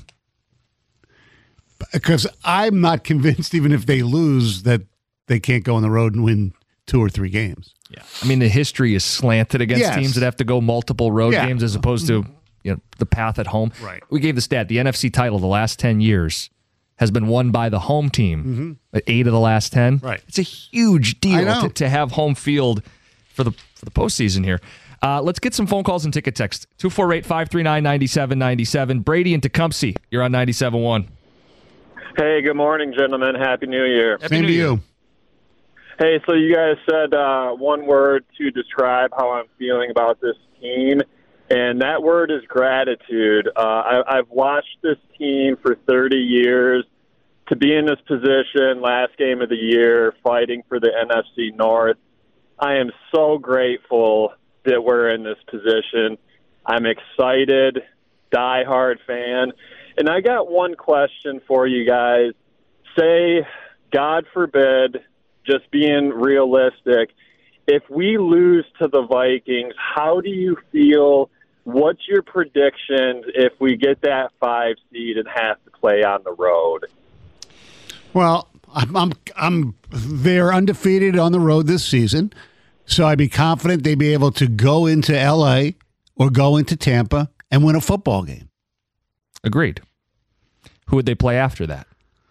Because I'm not convinced, even if they lose, that they can't go on the road and win two or three games. Yeah. I mean, the history is slanted against Yes. teams that have to go multiple road Yeah. games as opposed to you know the path at home. Right. We gave the stat. The N F C title the last ten years has been won by the home team. At eight of the last ten. Right. It's a huge I deal know. to, to have home field for the for the postseason here. Uh, let's get some phone calls and ticket text. two four eight, five three nine, nine seven nine seven. Brady in Tecumseh. You're on ninety-seven point one. Hey, good morning, gentlemen. Happy New Year. Same to you. Hey, so you guys said uh, one word to describe how I'm feeling about this team, and that word is gratitude. Uh, I, I've watched this team for thirty years. To be in this position, last game of the year, fighting for the N F C North, I am so grateful that we're in this position. I'm excited, diehard fan. And I got one question for you guys. Say, God forbid, just being realistic, if we lose to the Vikings, how do you feel? What's your predictions if we get that five seed and have to play on the road? Well, I'm, I'm, I'm, they're undefeated on the road this season, so I'd be confident they'd be able to go into L A or go into Tampa and win a football game. Agreed. Who would they play after that?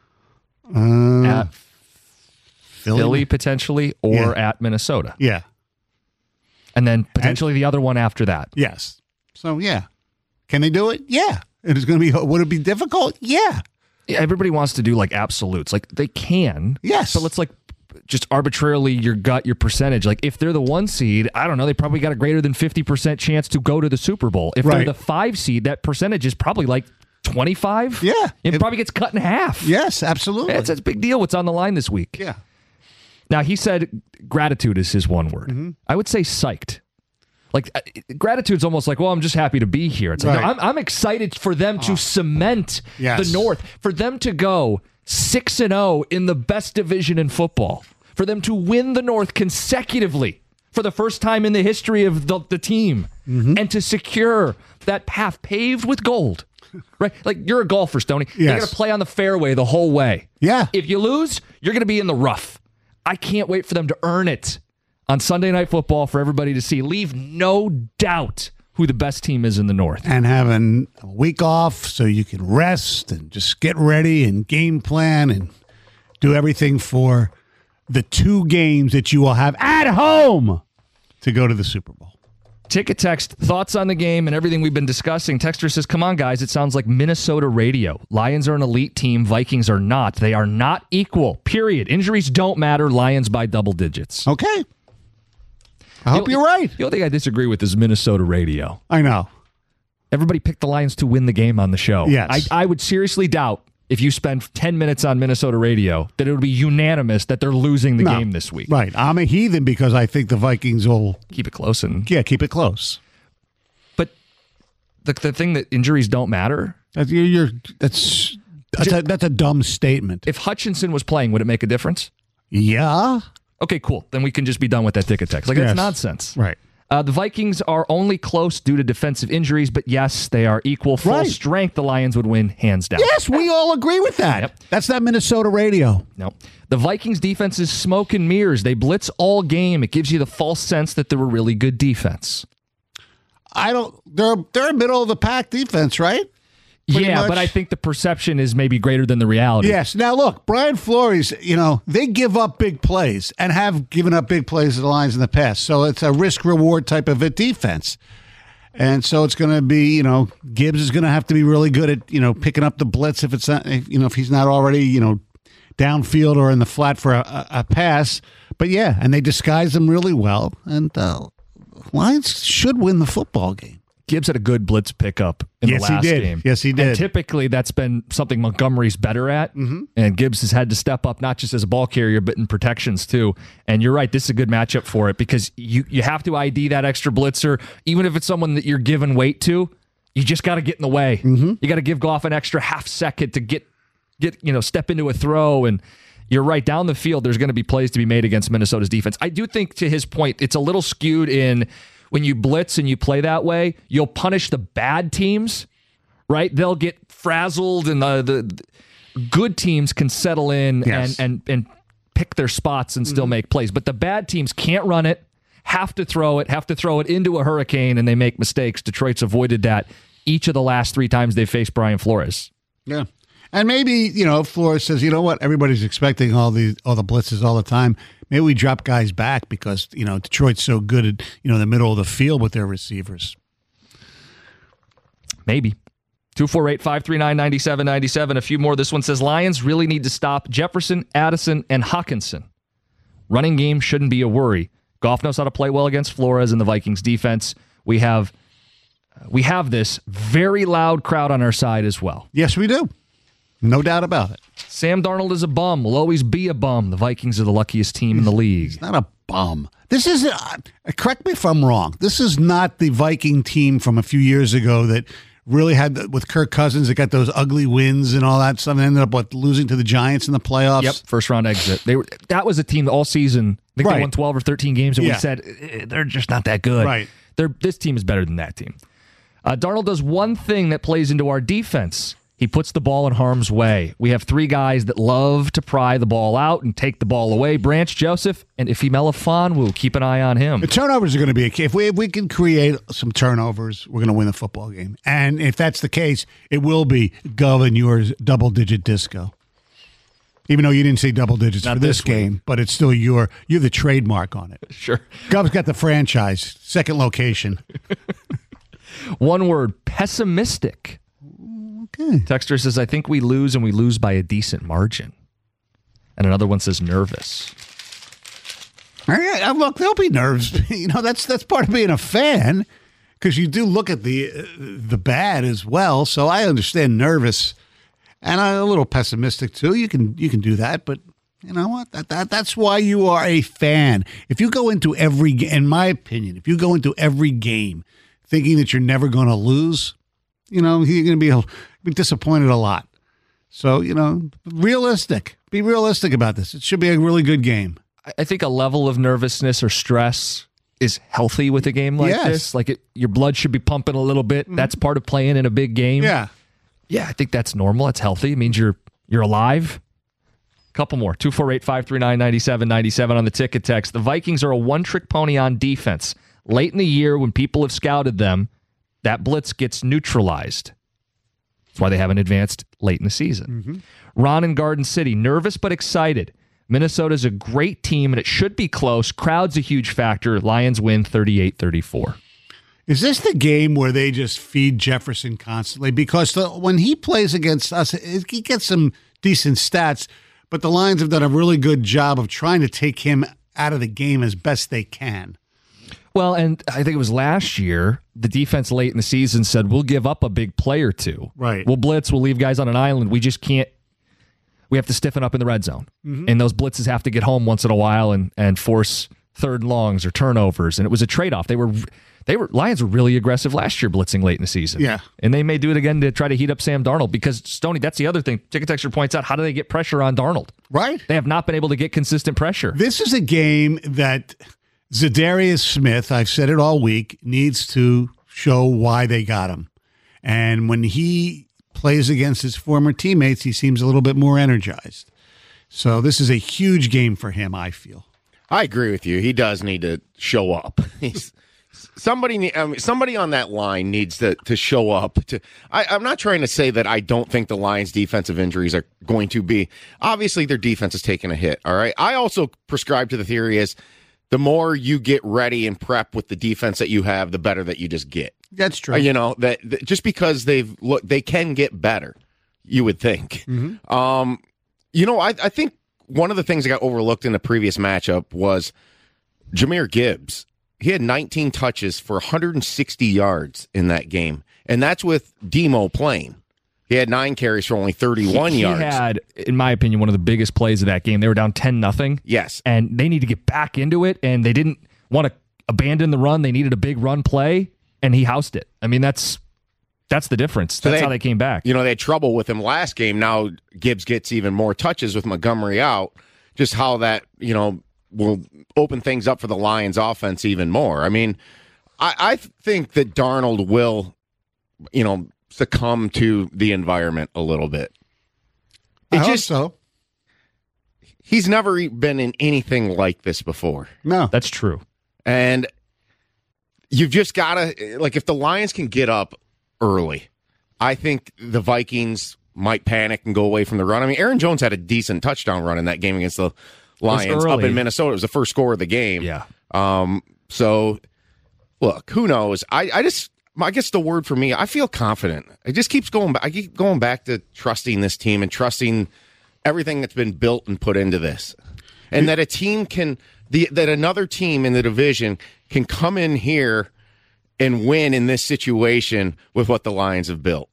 Uh, At Philly, potentially, or Yeah. at Minnesota. Yeah. And then potentially the other one after that. Yes. So, yeah. Can they do it? Yeah. It is going to be, would it be difficult? Yeah. Yeah, everybody wants to do like absolutes. Like they can. Yes. But let's like just arbitrarily your gut, your percentage. Like if they're the one seed, I don't know, they probably got a greater than fifty percent chance to go to the Super Bowl. If Right. they're the five seed, that percentage is probably like twenty-five. Yeah. It, It- probably gets cut in half. Yes, absolutely. Yeah, it's, it's a big deal what's on the line this week. yeah. Now, he said gratitude is his one word. Mm-hmm. I would say psyched. Like, uh, gratitude's almost like, well, I'm just happy to be here. It's like, Right. no, I'm, I'm excited for them to cement Yes. the North, for them to go six and oh in the best division in football, for them to win the North consecutively for the first time in the history of the, the team, Mm-hmm. and to secure that path paved with gold. Right? Like, you're a golfer, Stoney. You're Yes. going to play on the fairway the whole way. Yeah. If you lose, you're going to be in the rough. I can't wait for them to earn it on Sunday Night Football for everybody to see. Leave no doubt who the best team is in the North. And having a week off so you can rest and just get ready and game plan and do everything for the two games that you will have at home to go to the Super Bowl. Ticket text, thoughts on the game and everything we've been discussing. Texter says, come on, guys, it sounds like Minnesota radio. Lions are an elite team. Vikings are not. They are not equal, period. Injuries don't matter. Lions by double digits. Okay. I hope The- you're right. The only thing I disagree with is Minnesota radio. I know. Everybody picked the Lions to win the game on the show. Yes. I, I would seriously doubt if you spend ten minutes on Minnesota radio that it would be unanimous that they're losing the No. game this week. Right. I'm a heathen because I think the Vikings will Keep it close. and yeah keep it close. But the, the thing that injuries don't matter, That's, you're, you're, that's, that's, a, that's a dumb statement. if Hutchinson was playing, would it make a difference? Yeah. Okay, cool. Then we can just be done with that ticket text. Like, Yes. that's nonsense. Right. Uh, the Vikings are only close due to defensive injuries, but yes, they are equal. Full Right. strength, the Lions would win hands down. Yes, we all agree with that. Yep. That's not Minnesota radio. No. The Vikings defense is smoke and mirrors. They blitz all game. It gives you the false sense that they're a really good defense. I don't. They're they're a middle of the pack defense, right? Pretty yeah, much. but I think the perception is maybe greater than the reality. Yes. Now look, Brian Flores. You know they give up big plays and have given up big plays to the Lions in the past. So it's a risk reward type of a defense. And so it's going to be, you know, Gibbs is going to have to be really good at, you know, picking up the blitz if it's not, if, you know, if he's not already, you know, downfield or in the flat for a, a pass. But yeah, and they disguise them really well. And uh, Lions should win the football game. Gibbs had a good blitz pickup in Yes, the he last did. game. Yes, he did. And typically, that's been something Montgomery's better at. Mm-hmm. And Gibbs has had to step up, not just as a ball carrier, but in protections, too. And you're right, this is a good matchup for it because you, you have to I D that extra blitzer. Even if it's someone that you're giving weight to, you just got to get in the way. Mm-hmm. You got to give Goff an extra half second to get, get you know, step into a throw. And you're right, down the field, there's going to be plays to be made against Minnesota's defense. I do think, to his point, it's a little skewed in when you blitz and you play that way, you'll punish the bad teams, right? They'll get frazzled, and the, the good teams can settle in Yes. and, and, and pick their spots and still mm-hmm. make plays. But the bad teams can't run it, have to throw it, have to throw it into a hurricane, and they make mistakes. Detroit's avoided that each of the last three times they faced Brian Flores. Yeah. And maybe, you know, Flores says, you know what, everybody's expecting all the all the blitzes all the time. Maybe we drop guys back because, you know, Detroit's so good at, you know, the middle of the field with their receivers. Maybe. two four eight, five three nine, nine seven nine seven. A few more. This one says, Lions really need to stop Jefferson, Addison, and Hawkinson. Running game shouldn't be a worry. Goff knows how to play well against Flores and the Vikings defense. We have, we have this very loud crowd on our side as well. Yes, we do. No doubt about it. Sam Darnold is a bum. Will always be a bum. The Vikings are the luckiest team in the league. He's not a bum. This is, uh, correct me if I'm wrong, this is not the Viking team from a few years ago that really had, the, with Kirk Cousins, that got those ugly wins and all that stuff, and ended up what, losing to the Giants in the playoffs. Yep, first round exit. They were that was a team that all season, I think Right. they won twelve or thirteen games, and Yeah. we said eh, they're just not that good. Right. They're, this team is better than that team. Uh, Darnold does one thing that plays into our defense. He puts the ball in harm's way. We have three guys that love to pry the ball out and take the ball away. Branch Joseph and Ife Melifonwu. Keep an eye on him. The turnovers are going to be a key. If we, if we can create some turnovers, we're going to win the football game. And if that's the case, it will be Gov and yours double-digit disco. Even though you didn't say double digits Not for this, this week. game, but it's still your you're the trademark on it. Sure. Gov's got the franchise, second location. One word, pessimistic. Okay. Texter says, I think we lose and we lose by a decent margin. And another one says nervous. All right, uh, look, there'll be nerves. You know, that's that's part of being a fan, because you do look at the uh, the bad as well. So I understand nervous, and I'm a little pessimistic too. You can you can do that, but you know what? That, that that's why you are a fan. If you go into every, ga- in my opinion, if you go into every game thinking that you're never going to lose, you know, you're going to be, a, be disappointed a lot. So, you know, realistic. Be realistic about this. It should be a really good game. I think a level of nervousness or stress is healthy with a game like Yes. this. Like it, your blood should be pumping a little bit. Mm-hmm. That's part of playing in a big game. Yeah. Yeah, I think that's normal. It's healthy. It means you're you're alive. Couple more. two four eight, five three nine, nine seven nine seven on the ticket text. The Vikings are a one-trick pony on defense. Late in the year, when people have scouted them, that blitz gets neutralized. That's why they haven't advanced late in the season. Mm-hmm. Ron in Garden City, nervous but excited. Minnesota's a great team, and it should be close. Crowd's a huge factor. Lions win thirty-eight thirty-four. Is this the game where they just feed Jefferson constantly? Because the, when he plays against us, it, he gets some decent stats, but the Lions have done a really good job of trying to take him out of the game as best they can. Well, and I think it was last year, the defense late in the season said, we'll give up a big play or two. Right. We'll blitz, we'll leave guys on an island. We just can't, we have to stiffen up in the red zone. Mm-hmm. And those blitzes have to get home once in a while and, and force third and longs or turnovers. And it was a trade-off. They were, they were, Lions were really aggressive last year blitzing late in the season. Yeah. And they may do it again to try to heat up Sam Darnold because, Stoney, that's the other thing. Ticket Texture points out, how do they get pressure on Darnold? Right. They have not been able to get consistent pressure. This is a game that Zadarius Smith, I've said it all week, needs to show why they got him. And when he plays against his former teammates, he seems a little bit more energized. So this is a huge game for him, I feel. I agree with you. He does need to show up. He's somebody. I mean, somebody on that line needs to to show up. To I, I'm not trying to say that I don't think the Lions' defensive injuries are going to be. Obviously, their defense is taking a hit. All right. I also prescribe to the theory is the more you get ready and prep with the defense that you have, the better that you just get. That's true. Uh, you know that, that just because they've look, they can get better. You would think. Mm-hmm. Um, you know, I I think. One of the things that got overlooked in the previous matchup was Jahmyr Gibbs. He had nineteen touches for one hundred sixty yards in that game, and that's with Demo playing. He had nine carries for only thirty-one he, he yards. He had, in my opinion, one of the biggest plays of that game. They were down ten nothing. Yes. And they need to get back into it, and they didn't want to abandon the run. They needed a big run play, and he housed it. I mean, that's that's the difference. That's so they how had, they came back. You know, they had trouble with him last game. Now Gibbs gets even more touches with Montgomery out. Just how that, you know, will open things up for the Lions offense even more. I mean, I, I think that Darnold will, you know, succumb to the environment a little bit. It I just, hope so. He's never been in anything like this before. No. That's true. And you've just got to, like, if the Lions can get up early, I think the Vikings might panic and go away from the run. I mean, Aaron Jones had a decent touchdown run in that game against the Lions up in Minnesota. It was the first score of the game. Yeah. Um. So, look, who knows? I, I just, I guess the word for me, I feel confident. It just keeps going back. I keep going back to trusting this team and trusting everything that's been built and put into this. And that a team can, the that another team in the division can come in here and win in this situation with what the Lions have built.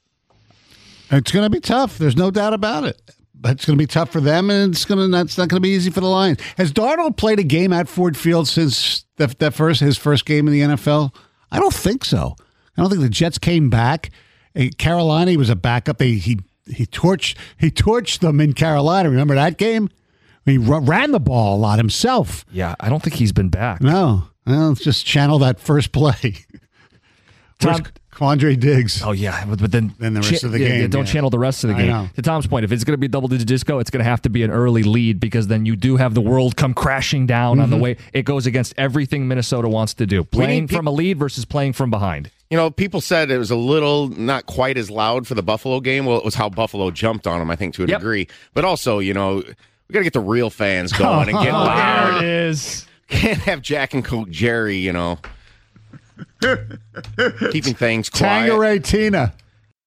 It's going to be tough. There's no doubt about it. But it's going to be tough for them, and it's going to that's not going to be easy for the Lions. Has Darnold played a game at Ford Field since that, that first his first game in the N F L? I don't think so. I don't think the Jets came back. Carolina, he was a backup. They, he he torched he torched them in Carolina. Remember that game? He ran the ball a lot himself. Yeah, I don't think he's been back. No, well, let's just channel that first play. Tom, Quandre Diggs. Oh, yeah, but, but then, then the rest cha- of the yeah, game. Yeah, don't yeah. channel the rest of the game. To Tom's point, if it's going to be double-digit disco, it's going to have to be an early lead because then you do have the world come crashing down mm-hmm. on the way. It goes against everything Minnesota wants to do. Playing pe- from a lead versus playing from behind. You know, people said it was a little not quite as loud for the Buffalo game. Well, it was how Buffalo jumped on them, I think, to a yep. degree. But also, you know, we got to get the real fans going and get loud. There it is. Can't have Jack and Coke Jerry, you know. Keeping things quiet. Tangeray Tina.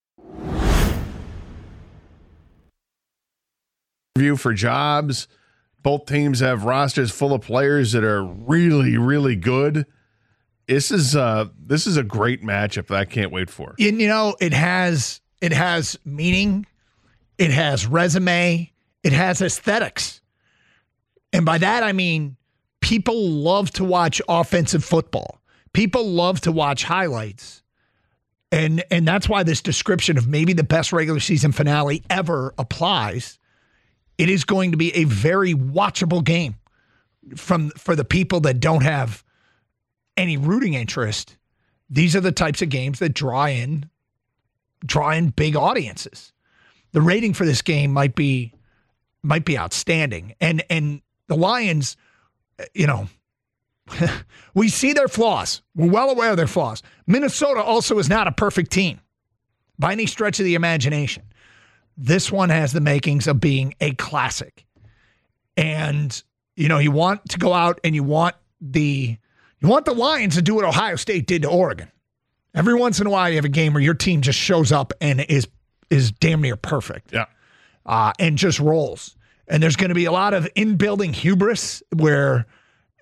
View for jobs. Both teams have rosters full of players that are really, really good. This is uh this is a great matchup that I can't wait for. You, you know, it has it has meaning, it has resume, it has aesthetics. And by that I mean people love to watch offensive football. People love to watch highlights. And and that's why this description of maybe the best regular season finale ever applies. It is going to be a very watchable game from for the people that don't have any rooting interest. These are the types of games that draw in draw in big audiences. The rating for this game might be might be outstanding. And and the Lions, you know, we see their flaws. We're well aware of their flaws. Minnesota also is not a perfect team by any stretch of the imagination. This one has the makings of being a classic. And, you know, you want to go out and you want the you want the Lions to do what Ohio State did to Oregon. Every once in a while you have a game where your team just shows up and is is damn near perfect. Yeah. Uh, and just rolls. And there's going to be a lot of in-building hubris where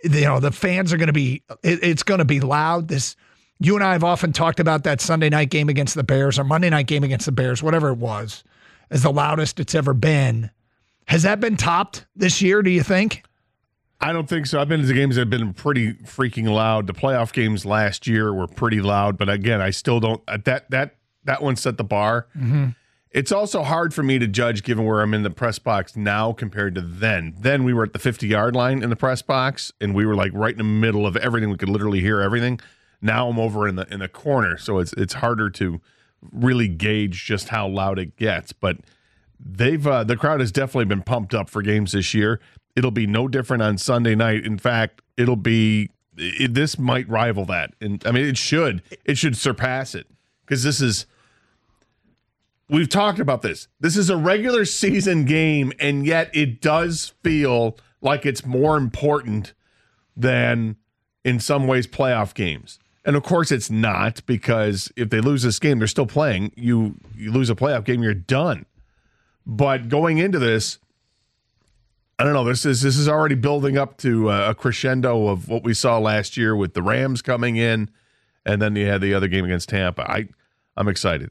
you know, the fans are going to be, it, it's going to be loud. This, you and I have often talked about that Sunday night game against the Bears or Monday night game against the Bears, whatever it was, as the loudest it's ever been. Has that been topped this year, do you think? I don't think so. I've been to the games that have been pretty freaking loud. The playoff games last year were pretty loud, but again, I still don't, that, that, that one set the bar. Mm-hmm. It's also hard for me to judge given where I'm in the press box now compared to then. Then we were at the fifty-yard line in the press box, and we were like right in the middle of everything. We could literally hear everything. Now I'm over in the in the corner, so it's it's harder to really gauge just how loud it gets. But they've uh, the crowd has definitely been pumped up for games this year. It'll be no different on Sunday night. In fact, it'll be it, this might rival that, and I mean it should it should surpass it because this is. We've talked about this. This is a regular season game, and yet it does feel like it's more important than, in some ways, playoff games. And, of course, it's not, because if they lose this game, they're still playing. You you lose a playoff game, you're done. But going into this, I don't know, this is this is already building up to a crescendo of what we saw last year with the Rams coming in, and then you had the other game against Tampa. I, I'm excited.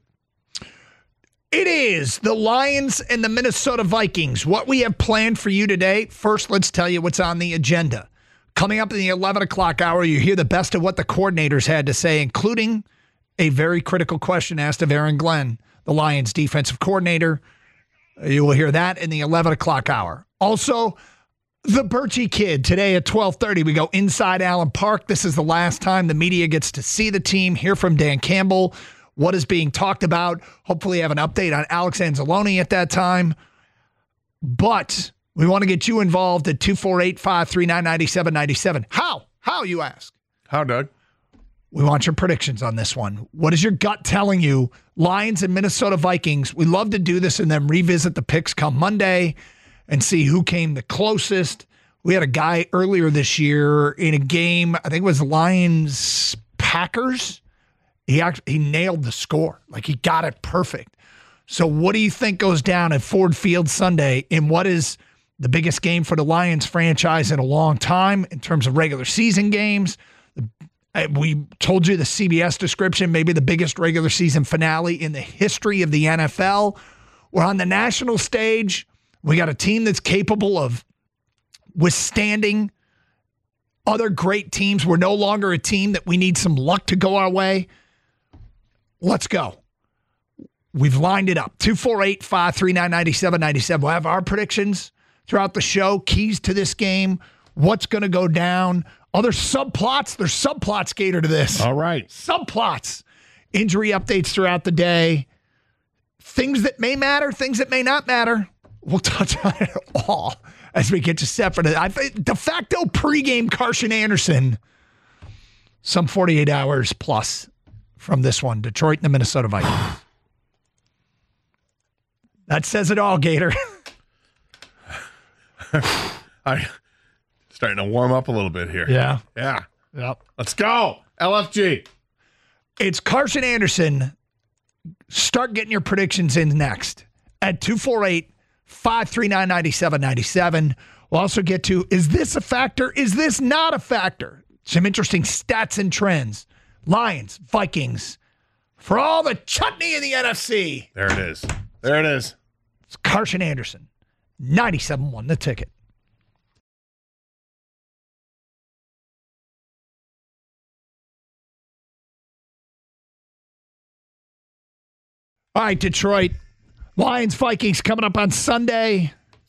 It is the Lions and the Minnesota Vikings. What we have planned for you today, first let's tell you what's on the agenda. Coming up in the eleven o'clock hour, you hear the best of what the coordinators had to say, including a very critical question asked of Aaron Glenn, the Lions defensive coordinator. You will hear that in the eleven o'clock hour. Also, the Birchie Kid today at twelve thirty. We go inside Allen Park. This is the last time the media gets to see the team, hear from Dan Campbell, what is being talked about. Hopefully have an update on Alex Anzalone at that time. But we want to get you involved at two four eight, five three nine, nine seven nine seven. How? How, you ask? How, Doug? We want your predictions on this one. What is your gut telling you? Lions and Minnesota Vikings. We love to do this and then revisit the picks come Monday and see who came the closest. We had a guy earlier this year in a game, I think it was Lions-Packers. He actually he nailed the score. Like, he got it perfect. So what do you think goes down at Ford Field Sunday in what is the biggest game for the Lions franchise in a long time in terms of regular season games? We told you the C B S description, maybe the biggest regular season finale in the history of the N F L. We're on the national stage. We got a team that's capable of withstanding other great teams. We're no longer a team that we need some luck to go our way. Let's go. We've lined it up. two four eight, five three nine, nine seven nine seven. We'll have our predictions throughout the show. Keys to this game. What's going to go down. Other subplots. There's subplots, Gator, to this. All right. Subplots. Injury updates throughout the day. Things that may matter. Things that may not matter. We'll touch on it all as we get to set for the I think de facto pregame Carson Anderson. Some forty-eight hours plus from this one. Detroit and the Minnesota Vikings. That says it all, Gator. I starting to warm up a little bit here. Yeah. Yeah. Yep. Let's go. L F G. It's Carson Anderson. Start getting your predictions in next at two four eight, five three nine, nine seven nine seven. We'll also get to, is this a factor? Is this not a factor? Some interesting stats and trends. Lions, Vikings, for all the chutney in the N F C. There it is. There it is. It's Carson Anderson, ninety-seven one, the ticket. All right, Detroit. Lions, Vikings coming up on Sunday.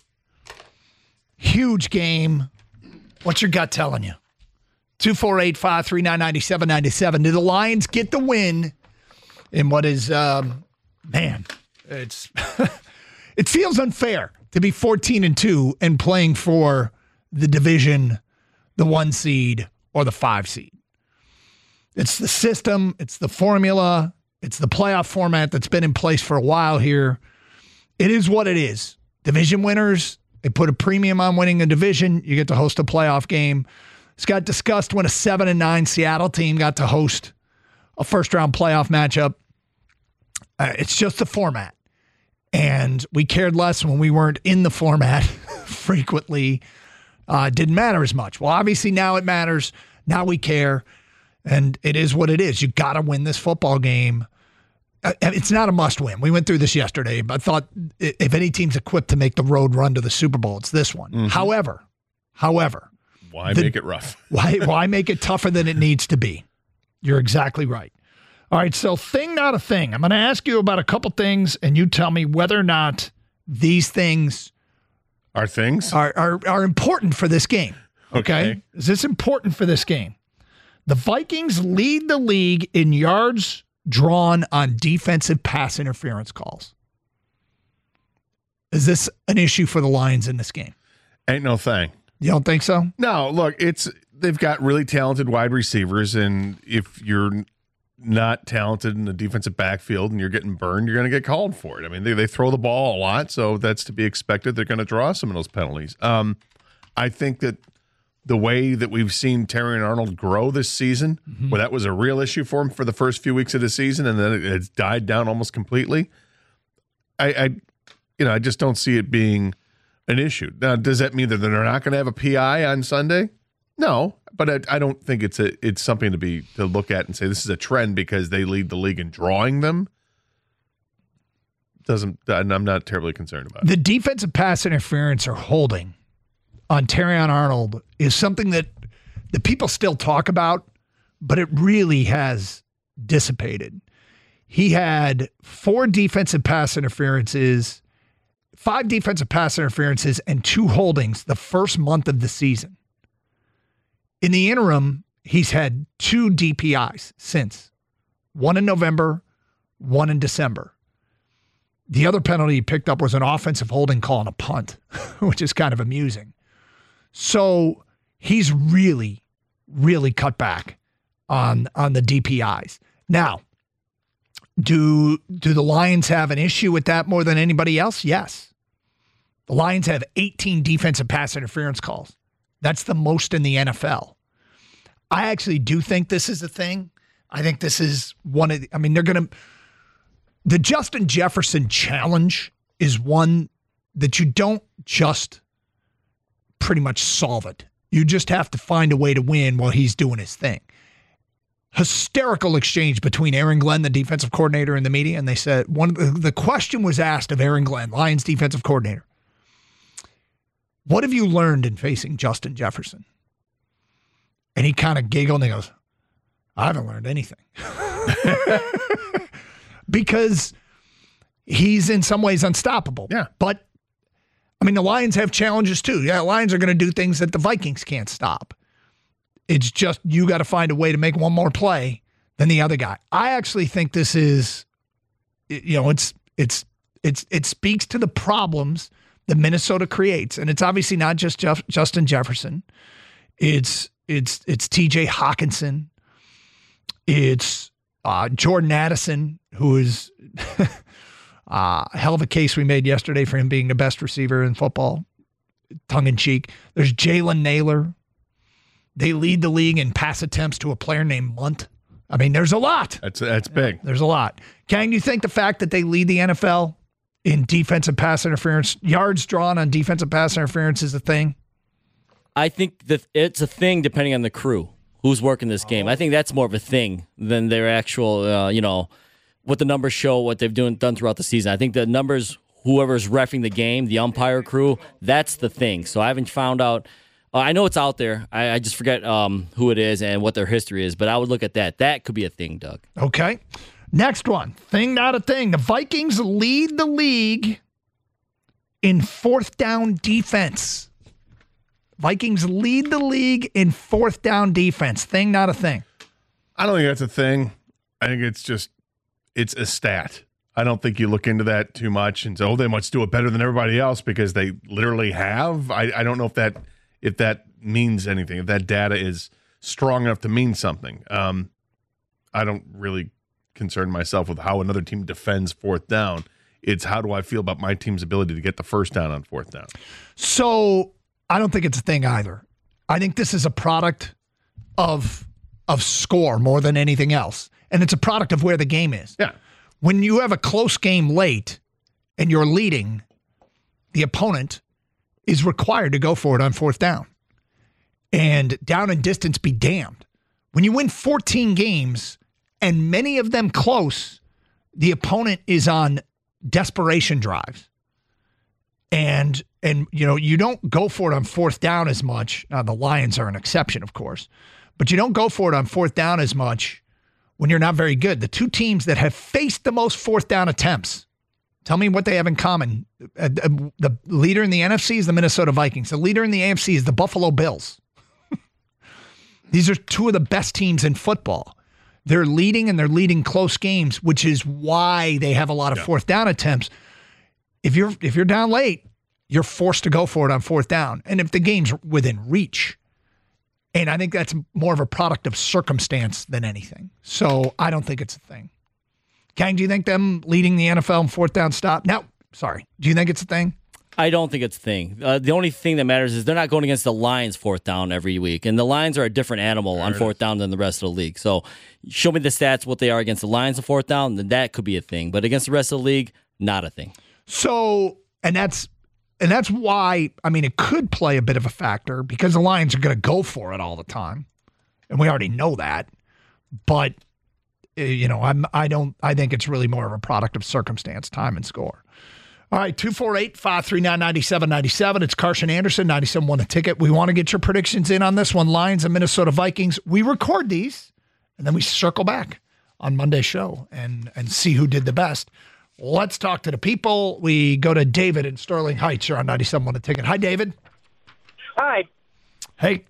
Huge game. What's your gut telling you? two four eight, five three nine, nine seven nine seven. Do the Lions get the win in what is, um, man, it's it feels unfair to be fourteen and two and playing for the division, the one seed, or the five seed. It's the system. It's the formula. It's the playoff format that's been in place for a while here. It is what it is. Division winners, they put a premium on winning a division. You get to host a playoff game. It's got discussed when a seven and nine Seattle team got to host a first round playoff matchup. Uh, it's just the format. And we cared less when we weren't in the format frequently. Uh, didn't matter as much. Well, obviously now it matters. Now we care. And it is what it is. You got to win this football game. It's not a must win. We went through this yesterday, but I thought if any team's equipped to make the road run to the Super Bowl, it's this one. Mm-hmm. However, however. Why the, make it rough? why, why make it tougher than it needs to be? You're exactly right. All right, so thing, not a thing. I'm going to ask you about a couple things, and you tell me whether or not these things are things are are, are important for this game. Okay? okay? Is this important for this game? The Vikings lead the league in yards drawn on defensive pass interference calls. Is this an issue for the Lions in this game? Ain't no thing. You don't think so? No, look, it's they've got really talented wide receivers, and if you're not talented in the defensive backfield and you're getting burned, you're going to get called for it. I mean, they, they throw the ball a lot, so that's to be expected. They're going to draw some of those penalties. Um, I think that the way that we've seen Terry and Arnold grow this season, mm-hmm. well, that was a real issue for him for the first few weeks of the season, and then it, it's died down almost completely. I, I, you know, I just don't see it being an issue. Now, does that mean that they're not going to have a P I on Sunday? No, but I, I don't think it's a it's something to be to look at and say this is a trend because they lead the league in drawing them. Doesn't I'm not terribly concerned about it. The defensive pass interference or holding on Terrion Arnold is something that the people still talk about, but it really has dissipated. He had four defensive pass interferences, five defensive pass interferences, and two holdings the first month of the season. In the interim, he's had two D P Is since. One in November, one in December. The other penalty he picked up was an offensive holding call on a punt, which is kind of amusing. So he's really, really cut back on, on the D P Is. Now, do, do the Lions have an issue with that more than anybody else? Yes. The Lions have eighteen defensive pass interference calls. That's the most in the N F L. I actually do think this is a thing. I think this is one of the, I mean, they're going to, the Justin Jefferson challenge is one that you don't just pretty much solve it. You just have to find a way to win while he's doing his thing. Hysterical exchange between Aaron Glenn, the defensive coordinator, and the media. And they said, one of the, the question was asked of Aaron Glenn, Lions defensive coordinator. What have you learned in facing Justin Jefferson? And he kind of giggled and he goes, I haven't learned anything. Because he's in some ways unstoppable. Yeah. But, I mean, the Lions have challenges too. Yeah, the Lions are going to do things that the Vikings can't stop. It's just you got to find a way to make one more play than the other guy. I actually think this is, you know, it's it's it's it speaks to the problems that Minnesota creates, and it's obviously not just Jeff, Justin Jefferson. It's it's it's T J Hawkinson. It's uh, Jordan Addison, who is uh, a hell of a case we made yesterday for him being the best receiver in football, tongue in cheek. There's Jalen Naylor. They lead the league in pass attempts to a player named Munt. I mean, there's a lot. That's that's big. There's a lot. Kang, do you think the fact that they lead the N F L in defensive pass interference, yards drawn on defensive pass interference is a thing? I think that it's a thing depending on the crew who's working this game. I think that's more of a thing than their actual, uh, you know, what the numbers show, what they've doing, done throughout the season. I think the numbers, whoever's reffing the game, the umpire crew, that's the thing. So I haven't found out. Uh, I know it's out there. I, I just forget um, who it is and what their history is, but I would look at that. That could be a thing, Doug. Okay. Next one. Thing, not a thing. The Vikings lead the league in fourth down defense. Vikings lead the league in fourth down defense. Thing, not a thing. I don't think that's a thing. I think it's just, it's a stat. I don't think you look into that too much and say, oh, they must do it better than everybody else because they literally have. I, I don't know if that if that means anything, if that data is strong enough to mean something. Um, I don't really concern myself with how another team defends fourth down. It's how do I feel about my team's ability to get the first down on fourth down. So I don't think it's a thing either. I think this is a product of of score more than anything else. And it's a product of where the game is. Yeah. When you have a close game late and you're leading, the opponent is required to go for it on fourth down. And down and distance be damned. When you win fourteen games, and many of them close, the opponent is on desperation drives. And, and you know, you don't go for it on fourth down as much. Now, the Lions are an exception, of course. But you don't go for it on fourth down as much when you're not very good. The two teams that have faced the most fourth down attempts, tell me what they have in common. Uh, uh, the leader in the N F C is the Minnesota Vikings. The leader in the A F C is the Buffalo Bills. These are two of the best teams in football. They're leading and they're leading close games, which is why they have a lot of yeah. fourth down attempts. If you're if you're down late, you're forced to go for it on fourth down. And if the game's within reach. And I think that's more of a product of circumstance than anything. So I don't think it's a thing. Kang, do you think them leading the N F L in fourth down stop? No, sorry. Do you think it's a thing? I don't think it's a thing. Uh, the only thing that matters is they're not going against the Lions fourth down every week. And the Lions are a different animal on fourth down than the rest of the league. So show me the stats, what they are against the Lions on fourth down, then that could be a thing. But against the rest of the league, not a thing. So, and that's and that's why, I mean, it could play a bit of a factor because the Lions are going to go for it all the time. And we already know that. But, you know, I'm, I don't, I think it's really more of a product of circumstance, time, and score. All right, two four eight, five three nine, nine seven nine seven. It's Carson Anderson, ninety-seven one a ticket. We want to get your predictions in on this one. Lions and Minnesota Vikings. We record these, and then we circle back on Monday's show and, and see who did the best. Let's talk to the people. We go to David in Sterling Heights. You're on ninety-seven one a ticket. Hi, David. Hi. Hey.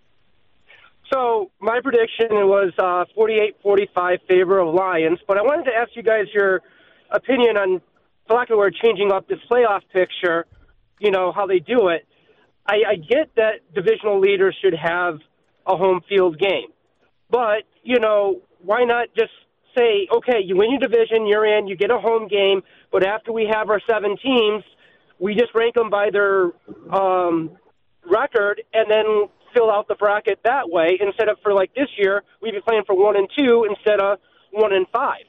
So my prediction was uh, forty-eight forty-five favor of Lions, but I wanted to ask you guys your opinion on, for lack of a word, changing up this playoff picture, you know, how they do it. I, I get that divisional leaders should have a home field game. But, you know, why not just say, okay, you win your division, you're in, you get a home game, but after we have our seven teams, we just rank them by their um, record and then fill out the bracket that way instead of, for like this year, we'd be playing for one and two instead of one and five.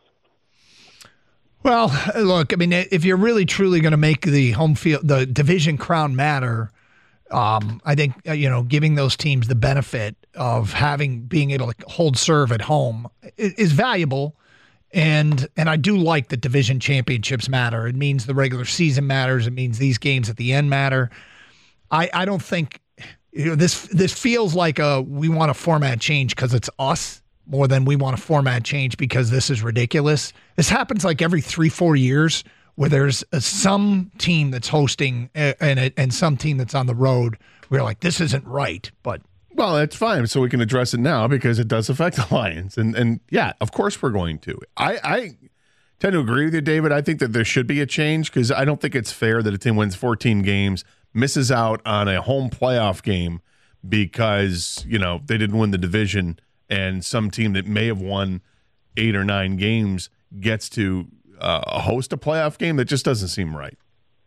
Well, look, I mean, if you're really truly going to make the home field, the division crown matter, um, I think, you know, giving those teams the benefit of having, being able to hold serve at home is, is valuable. And, and I do like that division championships matter. It means the regular season matters. It means these games at the end matter. I, I don't think, you know, this, this feels like a, we want a format change because it's us, more than we want a format change because this is ridiculous. This happens like every three, four years where there's a, some team that's hosting and, and and some team that's on the road. We're like, this isn't right, but. Well, that's fine. So we can address it now because it does affect the Lions. And, and yeah, of course we're going to. I, I tend to agree with you, David. I think that there should be a change because I don't think it's fair that a team wins fourteen games, misses out on a home playoff game because, you know, they didn't win the division, and some team that may have won eight or nine games gets to uh, host a playoff game. That just doesn't seem right.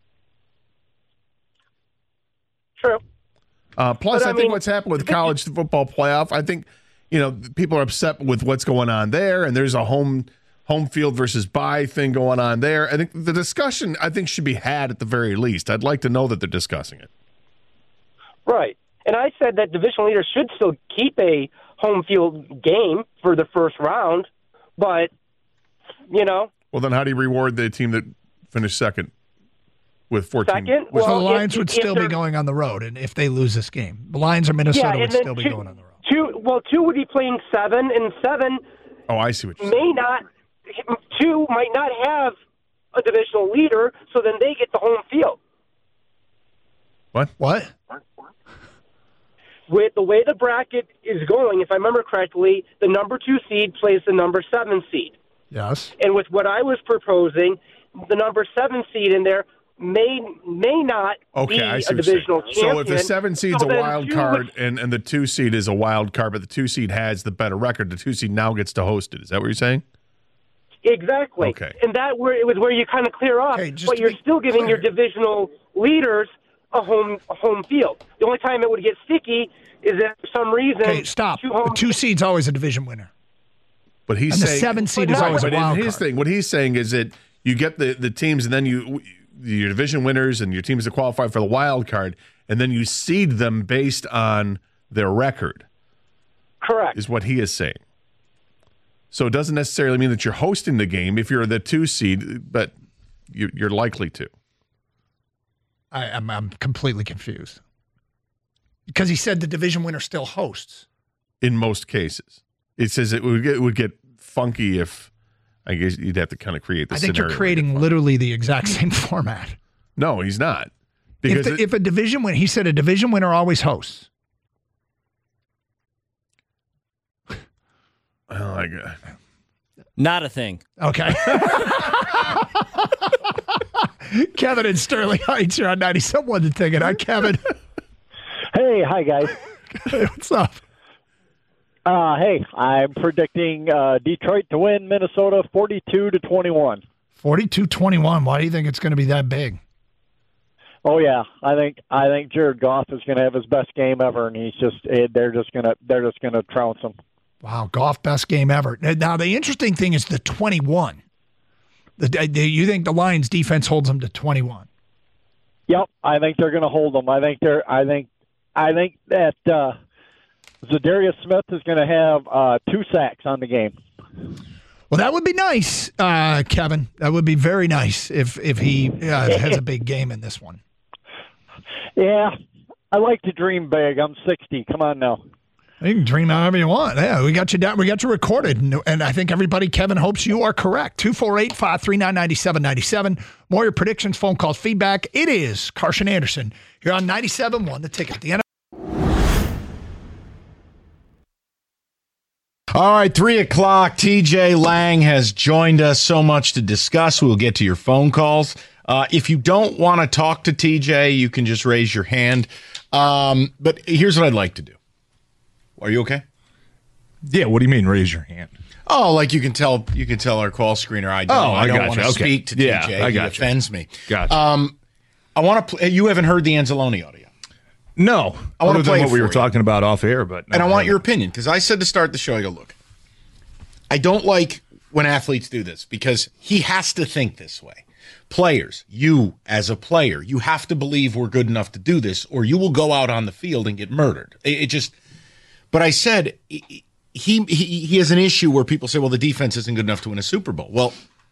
True. Uh, plus, But, I I, think mean, what's happened with college football playoff, I think, you know, people are upset with what's going on there, and there's a home home field versus bye thing going on there. I think the discussion, I think, should be had at the very least. I'd like to know that they're discussing it. Right. And I said that division leaders should still keep a home field game for the first round, but, you know. Well, then how do you reward the team that finished second with fourteen? Second? with- So Well, the Lions if- would if still be they're- going on the road, and if they lose this game, the Lions or Minnesota yeah, would and then still be two, going on the road. Two, well, two would be playing seven, and seven Oh, I see what you're may not, two might not have a divisional leader, so then they get the home field. What? What? With the way the bracket is going, if I remember correctly, the number two seed plays the number seven seed. Yes. And with what I was proposing, the number seven seed in there may may not Okay, be I see a what you're divisional saying. champion. So if the seven seed's So a then wild two card would- and, and the two seed is a wild card, but the two seed has the better record, the two seed now gets to host it. Is that what you're saying? Exactly. Okay. And that where it was where you kind of clear off, Okay, just but to you're be still giving clear. your divisional leaders a home a home field. The only time it would get sticky is if for some reason Okay, stop. two The home two seed's always a division winner. But he's And the saying seven seed But is no, always but a wild in his card. thing, what he's saying is that you get the, the teams, and then you your division winners and your teams that qualify for the wild card, and then you seed them based on their record. Correct. Is what he is saying. So it doesn't necessarily mean that you're hosting the game if you're the two seed, but you, you're likely to. I, I'm, I'm completely confused. Because he said the division winner still hosts. In most cases. It says it would get, it would get funky if, I guess you'd have to kind of create the I think scenario. you're creating literally the exact same format. No, he's not. If, Because the, it, if a division winner, he said a division winner always hosts. Oh, my God. Not a thing. Okay. Kevin in Sterling Heights, you're on ninety-seven point one The Ticket. Hi, Kevin. Hey, hi, guys. What's up? Uh, hey, I'm predicting uh, Detroit to win Minnesota forty-two to twenty-one. forty-two twenty-one. Why do you think it's going to be that big? Oh yeah, I think I think Jared Goff is going to have his best game ever, and he's just they're just going to they're just going to trounce him. Wow, Goff best game ever. Now the interesting thing is the twenty-one. The, the you think the Lions defense holds them to twenty-one? Yep, I think they're going to hold them. I think they're. I think. I think that uh, Zadarius Smith is going to have uh, two sacks on the game. Well, that would be nice, uh, Kevin. That would be very nice if if he uh, has a big game in this one. Yeah, I like to dream big. I'm sixty. Come on now. You can dream however you want. Yeah, we got you down. We got you recorded, and, and I think everybody, Kevin, hopes you are correct. two four eight, five three nine, nine seven nine seven. More your predictions, phone calls, feedback. It is Carson Anderson here on ninety-seven point one The Ticket. The N F L. All right, three o'clock. T J Lang has joined us. So much to discuss. We'll get to your phone calls. Uh, if you don't want to talk to T J, you can just raise your hand. Um, but here's what I'd like to do. Are you okay? Yeah. What do you mean, raise your hand? Oh, like you can tell you can tell our call screener I don't. Oh, I I don't got want you. to Okay. speak to Yeah, T J. I He got you. offends me. Gotcha. Um, I want to. Play, you haven't heard the Anzalone audio. No, I want to play what it we for were you. talking about off air, but no, and I want no. your opinion because I said to start the show, I go, look, I don't like when athletes do this because he has to think this way. Players, you as a player, you have to believe we're good enough to do this, or you will go out on the field and get murdered. It, it just. But I said he, he he has an issue where people say, well, the defense isn't good enough to win a Super Bowl. Well,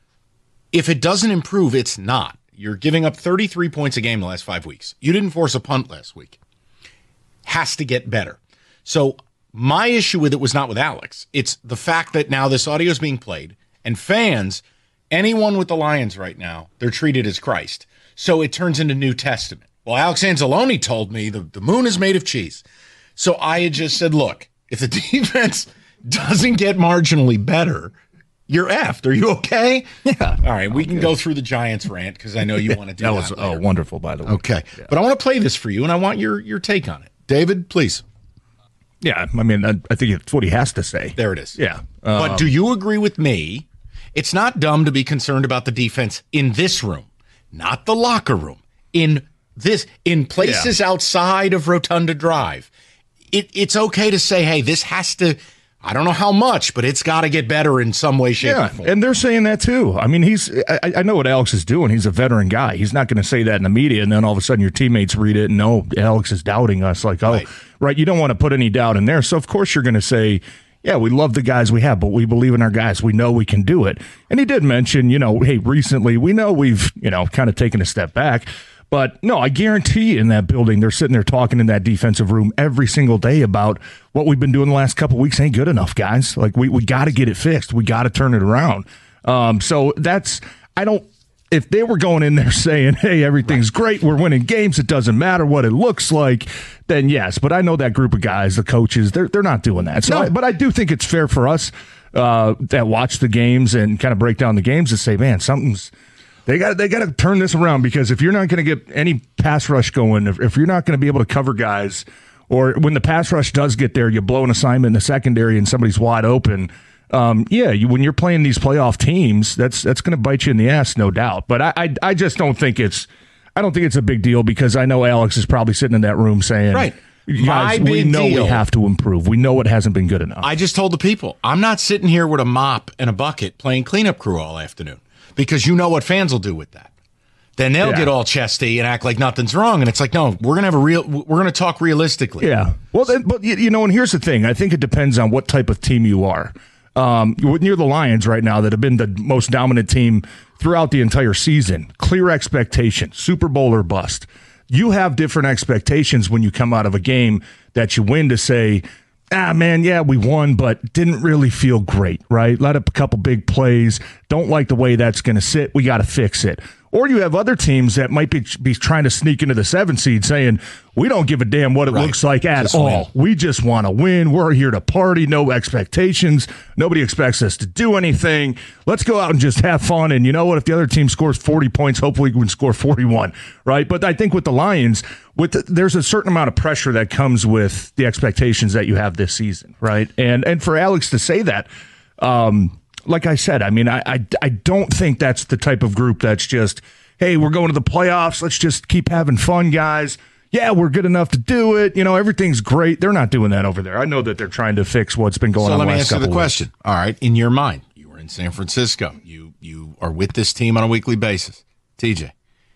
if it doesn't improve, it's not. You're giving up thirty-three points a game the last five weeks. You didn't force a punt last week. Has to get better. So my issue with it was not with Alex. It's the fact that now this audio is being played, and fans, anyone with the Lions right now, they're treated as Christ. So it turns into New Testament. Well, Alex Anzalone told me the, the moon is made of cheese. So I had just said, look, if the defense doesn't get marginally better, you're effed. Are you okay? Yeah. All right, we can go through the Giants rant because I know you want to do that. That was oh wonderful, by the way. Okay, Yeah. but I want to play this for you, and I want your your take on it. David, please. Yeah, I mean, I, I think it's what he has to say. There it is. Yeah. But Um, do you agree with me? It's not dumb to be concerned about the defense in this room, not the locker room, in this, in places outside of Rotunda Drive. It, it's okay to say, hey, this has to, I don't know how much, but it's got to get better in some way, shape, yeah, or form. and they're saying that too. I mean, he's. I, I know what Alex is doing. He's a veteran guy. He's not going to say that in the media, and then all of a sudden your teammates read it and no, Alex is doubting us. Like, oh, Right. right. You don't want to put any doubt in there. So of course you're going to say, yeah, we love the guys we have, but we believe in our guys. We know we can do it. And he did mention, you know, hey, recently we know we've, you know, kind of taken a step back. But no, I guarantee you in that building, they're sitting there talking in that defensive room every single day about what we've been doing the last couple of weeks ain't good enough, guys. Like, we, we got to get it fixed. We got to turn it around. Um, so that's, I don't, if they were going in there saying, hey, everything's great, we're winning games, it doesn't matter what it looks like, then yes. But I know that group of guys, the coaches, they're, they're not doing that. So, No. I, but I do think it's fair for us uh, that watch the games and kind of break down the games to say, man, something's, They got they got to turn this around because if you're not going to get any pass rush going, if, if you're not going to be able to cover guys, or when the pass rush does get there, you blow an assignment in the secondary and somebody's wide open. Um, yeah, you, when you're playing these playoff teams, that's that's going to bite you in the ass, no doubt. But I, I I just don't think it's I don't think it's a big deal because I know Alex is probably sitting in that room saying, Right. guys, My we big know deal- we have to improve. We know it hasn't been good enough. I just told the people, I'm not sitting here with a mop and a bucket playing cleanup crew all afternoon because you know what fans will do with that. then they'll Yeah. get all chesty and act like nothing's wrong. And it's like, no, we're gonna have a real. We're gonna talk realistically. Yeah. Well, then, but you you know, and here's the thing. I think it depends on what type of team you are. Um, you're the Lions right now that have been the most dominant team throughout the entire season. Clear expectation, Super Bowl or bust. You have different expectations when you come out of a game that you win to say, ah, man, yeah, we won, but didn't really feel great, right? Let up a couple big plays. Don't like the way that's going to sit. We got to fix it. Or you have other teams that might be, be trying to sneak into the seven seed saying, we don't give a damn what it Right. looks like at Just all. win. We just want to win. We're here to party. No expectations. Nobody expects us to do anything. Let's go out and just have fun. And you know what? If the other team scores forty points, hopefully we can score forty-one, right? But I think with the Lions, with the, there's a certain amount of pressure that comes with the expectations that you have this season, right? And and for Alex to say that, um, like I said, I mean, I, I I don't think that's the type of group that's just, hey, we're going to the playoffs. Let's just keep having fun, guys. Yeah, we're good enough to do it. You know, everything's great. They're not doing that over there. I know that they're trying to fix what's been going so on. let the me last answer the couple weeks. question. All right, in your mind, you were in San Francisco. You you are with this team on a weekly basis. T J,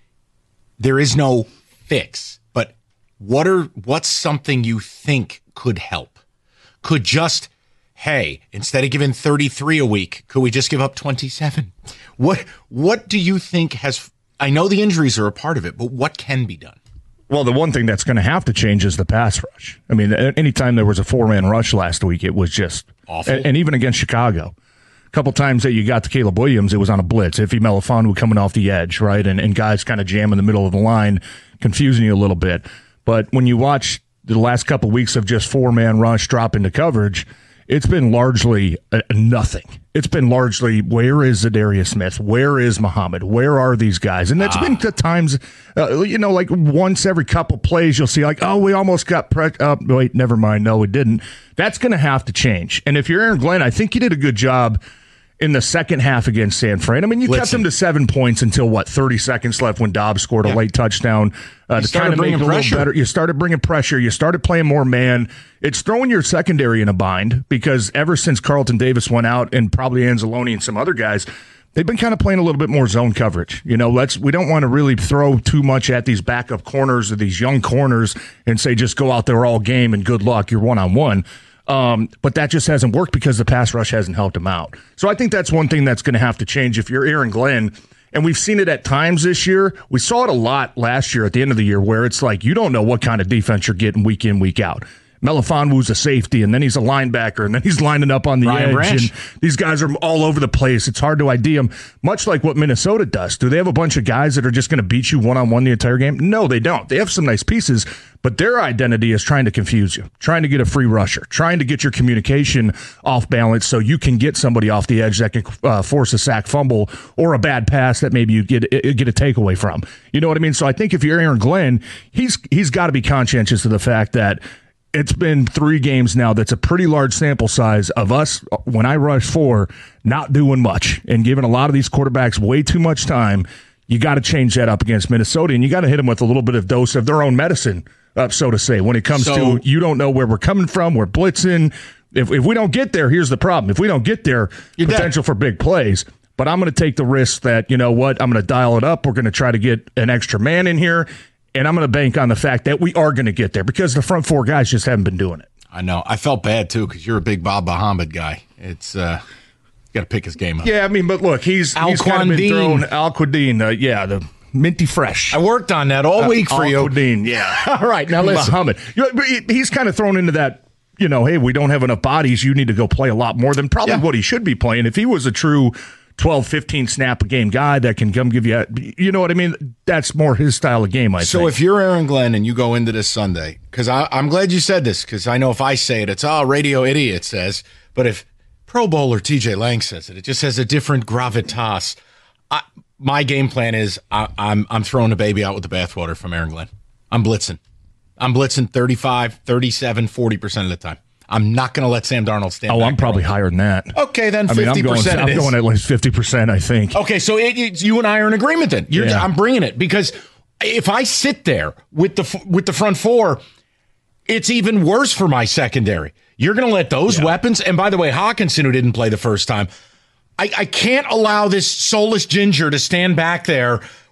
there is no fix, but what are what's something you think could help? Could just, hey, instead of giving thirty-three a week, could we just give up twenty-seven? What what do you think has? I know the injuries are a part of it, but what can be done? Well, the one thing that's going to have to change is the pass rush. I mean, anytime there was a four-man rush last week, it was just awful. And, and even against Chicago, a couple times that you got to Caleb Williams, it was on a blitz. Iffy Melifonwu coming off the edge, right? And, and guys kind of jam in the middle of the line, confusing you a little bit. But when you watch the last couple of weeks of just four-man rush drop into coverage, it's been largely uh, nothing. It's been largely, where is Zadarius Smith? Where is Muhammad? Where are these guys? And that's ah. been at times, uh, you know, like once every couple plays, you'll see like, oh, we almost got, pre- uh, wait, never mind. No, we didn't. That's going to have to change. And if you're Aaron Glenn, I think you did a good job in the second half against San Fran. I mean, you Blitzing. kept them to seven points until, what, thirty seconds left when Dobbs scored yeah. a late touchdown uh, to kind of make it a little better. You started bringing pressure. You started playing more man. It's throwing your secondary in a bind because ever since Carlton Davis went out and probably Anzalone and some other guys, they've been kind of playing a little bit more zone coverage. You know, let's we don't want to really throw too much at these backup corners or these young corners and say just go out there all game and good luck, you're one-on-one. Um, but that just hasn't worked because the pass rush hasn't helped him out. So I think that's one thing that's going to have to change if you're Aaron Glenn. And we've seen it at times this year. We saw it a lot last year at the end of the year where it's like you don't know what kind of defense you're getting week in, week out. Melifonwu's a safety, and then he's a linebacker, and then he's lining up on the Ryan edge. Branch. And these guys are all over the place. It's hard to I D them, much like what Minnesota does. Do they have a bunch of guys that are just going to beat you one-on-one the entire game? No, they don't. They have some nice pieces, but their identity is trying to confuse you, trying to get a free rusher, trying to get your communication off balance so you can get somebody off the edge that can uh, force a sack fumble or a bad pass that maybe you get get a takeaway from. You know what I mean? So I think if you're Aaron Glenn, he's he's got to be conscientious of the fact that it's been three games now that's a pretty large sample size of us, when I rush four, not doing much and giving a lot of these quarterbacks way too much time. You got to change that up against Minnesota, and you got to hit them with a little bit of dose of their own medicine, uh, so to say, when it comes so, to you don't know where we're coming from, we're blitzing. If, if we don't get there, here's the problem. If we don't get there, potential dead. for big plays. But I'm going to take the risk that, you know what, I'm going to dial it up. We're going to try to get an extra man in here. And I'm going to bank on the fact that we are going to get there because the front four guys just haven't been doing it. I know. I felt bad, too, because you're a big Bob Muhammad guy. It's uh, got to pick his game up. Yeah, I mean, but look, he's, he's kind of been thrown. Al-Quadin, uh, yeah, the minty fresh. I worked on that all week uh, for you. Al-Quadin, yeah. All right, now listen. Muhammad. He's kind of thrown into that, you know, hey, we don't have enough bodies. You need to go play a lot more than probably yeah. what he should be playing. If he was a true twelve, fifteen snap a game guy that can come give you, a, you know what I mean? That's more his style of game, I so think. So if you're Aaron Glenn and you go into this Sunday, because I'm glad you said this, because I know if I say it, it's, oh, radio idiot says, but if Pro Bowler T J Lang says it, it just has a different gravitas. I, my game plan is I, I'm, I'm throwing the baby out with the bathwater from Aaron Glenn. I'm blitzing. I'm blitzing thirty-five, thirty-seven, forty percent of the time. I'm not going to let Sam Darnold stand. Oh, back I'm probably higher than that. Okay, then fifty percent. I mean, I'm going, I'm going at least fifty percent, I think. Okay, so it, it, you and I are in agreement then. You're, yeah. I'm bringing it because if I sit there with the with the front four, it's even worse for my secondary. You're going to let those yeah. weapons. And by the way, Hawkinson, who didn't play the first time, I, I can't allow this soulless ginger to stand back there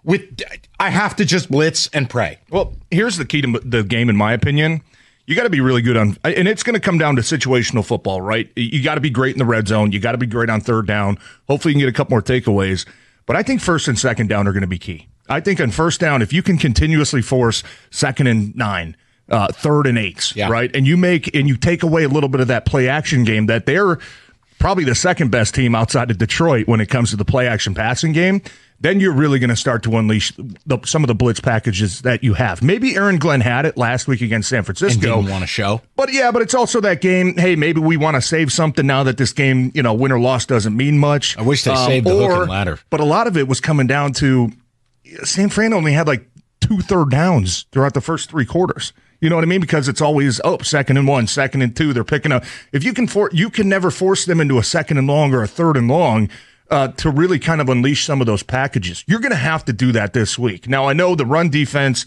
with I have to just blitz and pray. Well, here's the key to the game, in my opinion. You got to be really good on, and it's going to come down to situational football, right? You got to be great in the red zone. You got to be great on third down. Hopefully, you can get a couple more takeaways. But I think first and second down are going to be key. I think on first down, if you can continuously force second and nine, uh, third and eights, yeah. right, and you make and you take away a little bit of that play action game that they're probably the second best team outside of Detroit when it comes to the play action passing game, then you're really going to start to unleash the, some of the blitz packages that you have. Maybe Aaron Glenn had it last week against San Francisco. And didn't want to show. But yeah, but it's also that game, hey, maybe we want to save something now that this game, you know, win or loss doesn't mean much. I wish they um, saved the or, hook and ladder. But a lot of it was coming down to San Fran only had like two third downs throughout the first three quarters. You know what I mean? Because it's always, oh, second and one, second and two. They're picking up. If you can, for, you can never force them into a second and long or a third and long uh, to really kind of unleash some of those packages. You're going to have to do that this week. Now, I know the run defense,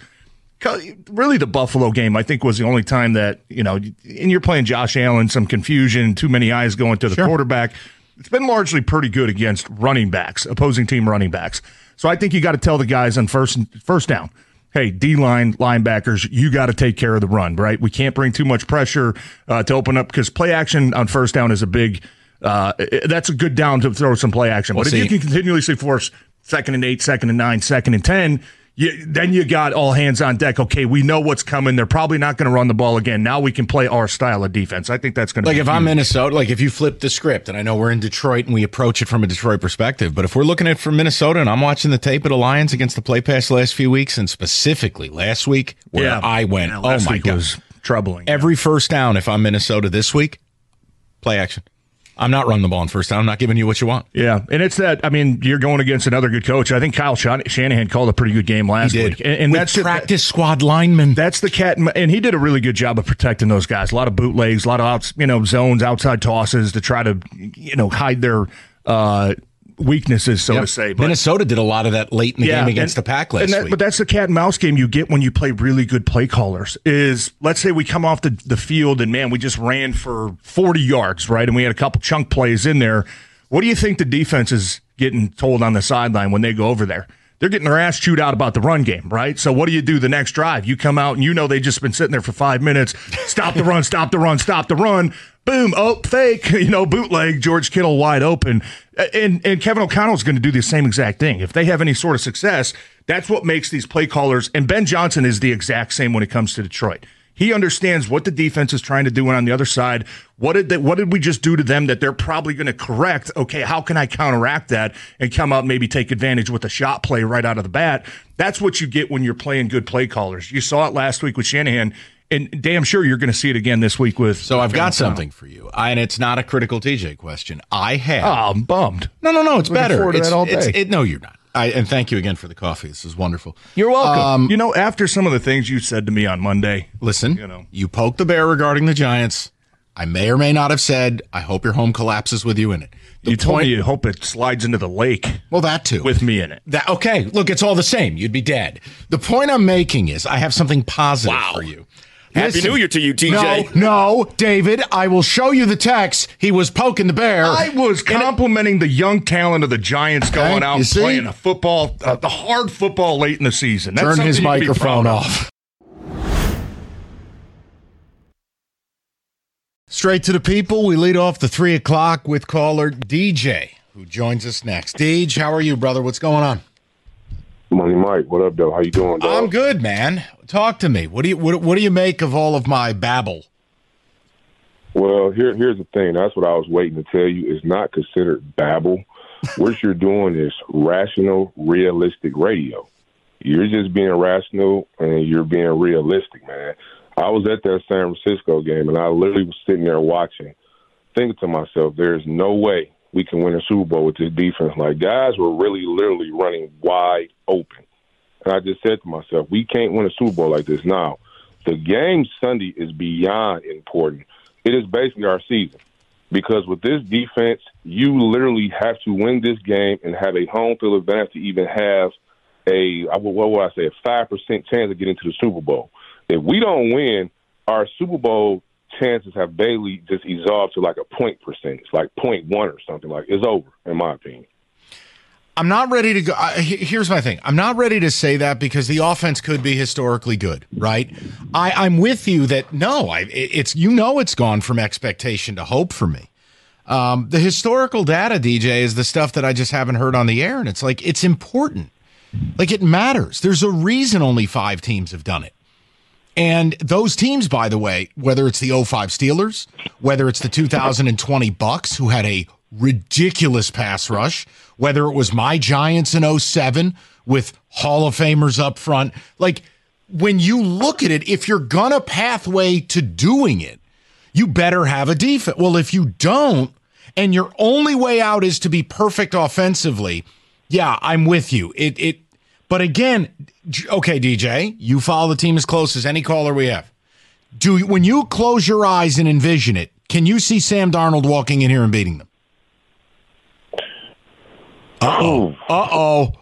really the Buffalo game, I think was the only time that, you know, and you're playing Josh Allen, some confusion, too many eyes going to the Sure. quarterback. It's been largely pretty good against running backs, opposing team running backs. So I think you got to tell the guys on first first down, hey, D-line, linebackers, you got to take care of the run, right? We can't bring too much pressure uh, to open up because play action on first down is a big uh, – that's a good down to throw some play action. Well, but see, if you can continuously force second and eight, second and nine, second and ten, you, then you got all hands on deck. Okay, we know what's coming. They're probably not going to run the ball again. Now we can play our style of defense. I think that's going to like be if huge. I'm Minnesota, like if you flip the script, and I know we're in Detroit and we approach it from a Detroit perspective, but if we're looking at it from Minnesota and I'm watching the tape of the Lions against the play pass the last few weeks, and specifically last week where Yeah. I went, Yeah, oh last my week God. was troubling. Every first down, if I'm Minnesota this week, play action. I'm not running the ball on first down. I'm not giving you what you want. Yeah, and it's that. I mean, you're going against another good coach. I think Kyle Shan- Shanahan called a pretty good game last He did. week, and, and With that's just- practice squad linemen. That's the cat, and, and he did a really good job of protecting those guys. A lot of bootlegs, a lot of outs, you know, zones, outside tosses to try to, you know, hide their uh, weaknesses, so Yep. to say. But, Minnesota did a lot of that late in the game against and- the Pack last and that- week. But that's the cat and mouse game you get when you play really good play callers. Is let's say we come off the, the field and man, we just ran for forty yards, right? And we had a couple chunk plays in there. What do you think the defense is getting told on the sideline when they go over there? They're getting their ass chewed out about the run game, right? So what do you do the next drive? You come out and you know they just been sitting there for five minutes. Stop the run, stop the run, stop the run. Boom, oh, fake, you know, bootleg, George Kittle wide open. And and Kevin O'Connell's going to do the same exact thing. If they have any sort of success, that's what makes these play callers. And Ben Johnson is the exact same when it comes to Detroit. He understands what the defense is trying to do on the other side. What did they, what did we just do to them that they're probably going to correct? Okay, how can I counteract that and come out maybe take advantage with a shot play right out of the bat? That's what you get when you're playing good play callers. You saw it last week with Shanahan. And damn sure you're going to see it again this week with. So I've got something for you, I, and it's not a critical T J question. I have. Oh, I'm bummed. No, no, no. It's Looking better. forward to It's, that all it's- day. it, no, you're not. I, and thank you again for the coffee. This is wonderful. You're welcome. Um, you know, after some of the things you said to me on Monday, listen, you know, you poked the bear regarding the Giants. I may or may not have said, I hope your home collapses with you in it. The you told point- me you hope it slides into the lake. Well, that too. With me in it. That okay, look, it's all the same. You'd be dead. The point I'm making is I have something positive for you. Happy New Year to you, T J. No, no, David, I will show you the text. He was poking the bear. I was complimenting the young talent of the Giants going out you and see? playing a football, uh, the hard football late in the season. That's Turn his something you can be microphone proud of. off. Straight to the people. We lead off the three o'clock with caller D J, who joins us next. Deej, how are you, brother? What's going on? Money Mike, what up, though? How you doing, dog? I'm good, man. Talk to me. What do you what, what do you make of all of my babble? Well, here, here's the thing. That's what I was waiting to tell you. It's not considered babble. What you're doing is rational, realistic radio. You're just being rational and you're being realistic, man. I was at that San Francisco game, and I literally was sitting there watching, thinking to myself, there's no way we can win a Super Bowl with this defense. Like, guys were really literally running wide open. And I just said to myself, we can't win a Super Bowl like this. Now, the game Sunday is beyond important. It is basically our season. Because with this defense, you literally have to win this game and have a home field advantage to even have a, what would I say, a five percent chance of getting to the Super Bowl. If we don't win, our Super Bowl chances have barely just evolved to like a point percentage, like point one or something. Like, it's over, in my opinion. I'm not ready to go. I, here's my thing. I'm not ready to say that because the offense could be historically good, right? I, I'm with you that no, I, it's you know it's gone from expectation to hope for me. Um, the historical data, D J, is the stuff that I just haven't heard on the air, and it's like it's important. Like it matters. There's a reason only five teams have done it. And those teams, by the way, whether it's the oh five Steelers, whether it's the two thousand twenty Bucks, who had a ridiculous pass rush, whether it was my Giants in oh seven with Hall of Famers up front, like when you look at it, if you're gonna pathway to doing it, you better have a defense. Well, if you don't, and your only way out is to be perfect offensively, yeah, I'm with you. It it but again, okay, D J, you follow the team as close as any caller we have. Do when you close your eyes and envision it, can you see Sam Darnold walking in here and beating them? Uh-oh. Uh-oh.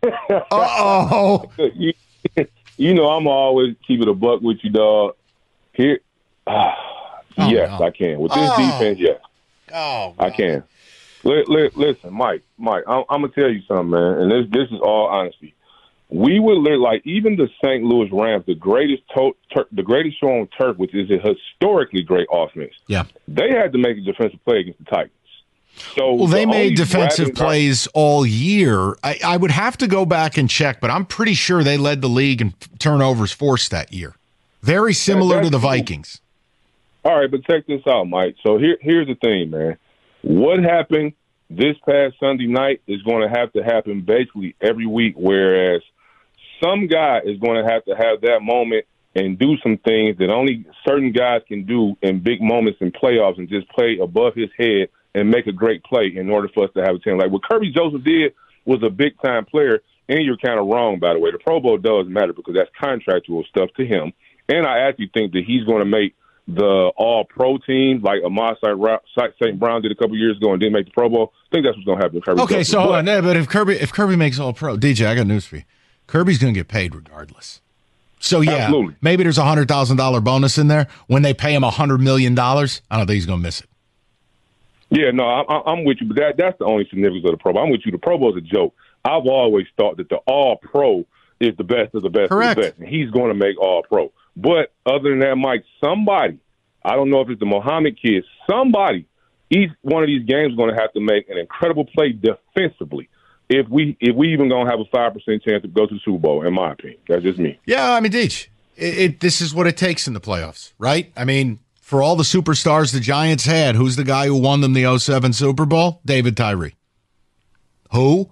Uh-oh. You, you know I'm always keeping a buck with you, dog. Here, uh, oh, yes, no. I can. With this oh. defense, yes. Oh, I can. Li- li- listen, Mike, Mike, I'm, I'm going to tell you something, man, and this this is all honesty. We would look like even the Saint Louis Rams, the greatest to- tur- the greatest show on turf, which is a historically great offense. Yeah. They had to make a defensive play against the Titans. So well, they the made defensive plays guys- all year. I, I would have to go back and check, but I'm pretty sure they led the league in turnovers forced that year. Very similar that, to the cool. Vikings. All right, but check this out, Mike. So here, here's the thing, man. What happened this past Sunday night is going to have to happen basically every week, whereas some guy is going to have to have that moment and do some things that only certain guys can do in big moments in playoffs and just play above his head and make a great play in order for us to have a team. Like what Kirby Joseph did was a big-time player, and you're kind of wrong, by the way. The Pro Bowl does matter because that's contractual stuff to him. And I actually think that he's going to make the all-pro team like Amon Saint Brown did a couple years ago and didn't make the Pro Bowl. I think that's what's going to happen with Kirby Okay, Joseph. so hold on. Yeah, but if Kirby if Kirby makes all-pro, D J, I got news for you. Kirby's going to get paid regardless. So, yeah, Absolutely. maybe there's a one hundred thousand dollars bonus in there. When they pay him one hundred million dollars, I don't think he's going to miss it. Yeah, no, I, I'm with you, but that, that's the only significance of the Pro Bowl. I'm with you. The Pro Bowl is a joke. I've always thought that the All-Pro is the best of the best Correct. of the best, and he's going to make All-Pro. But other than that, Mike, somebody, I don't know if it's the Muhammad kid, somebody, each one of these games is going to have to make an incredible play defensively if we if we even going to have a five percent chance to go to the Super Bowl, in my opinion. That's just me. Yeah, I mean, Deej, it, it, this is what it takes in the playoffs, right? I mean, for all the superstars the Giants had, who's the guy who won them the oh seven Super Bowl? David Tyree. Who?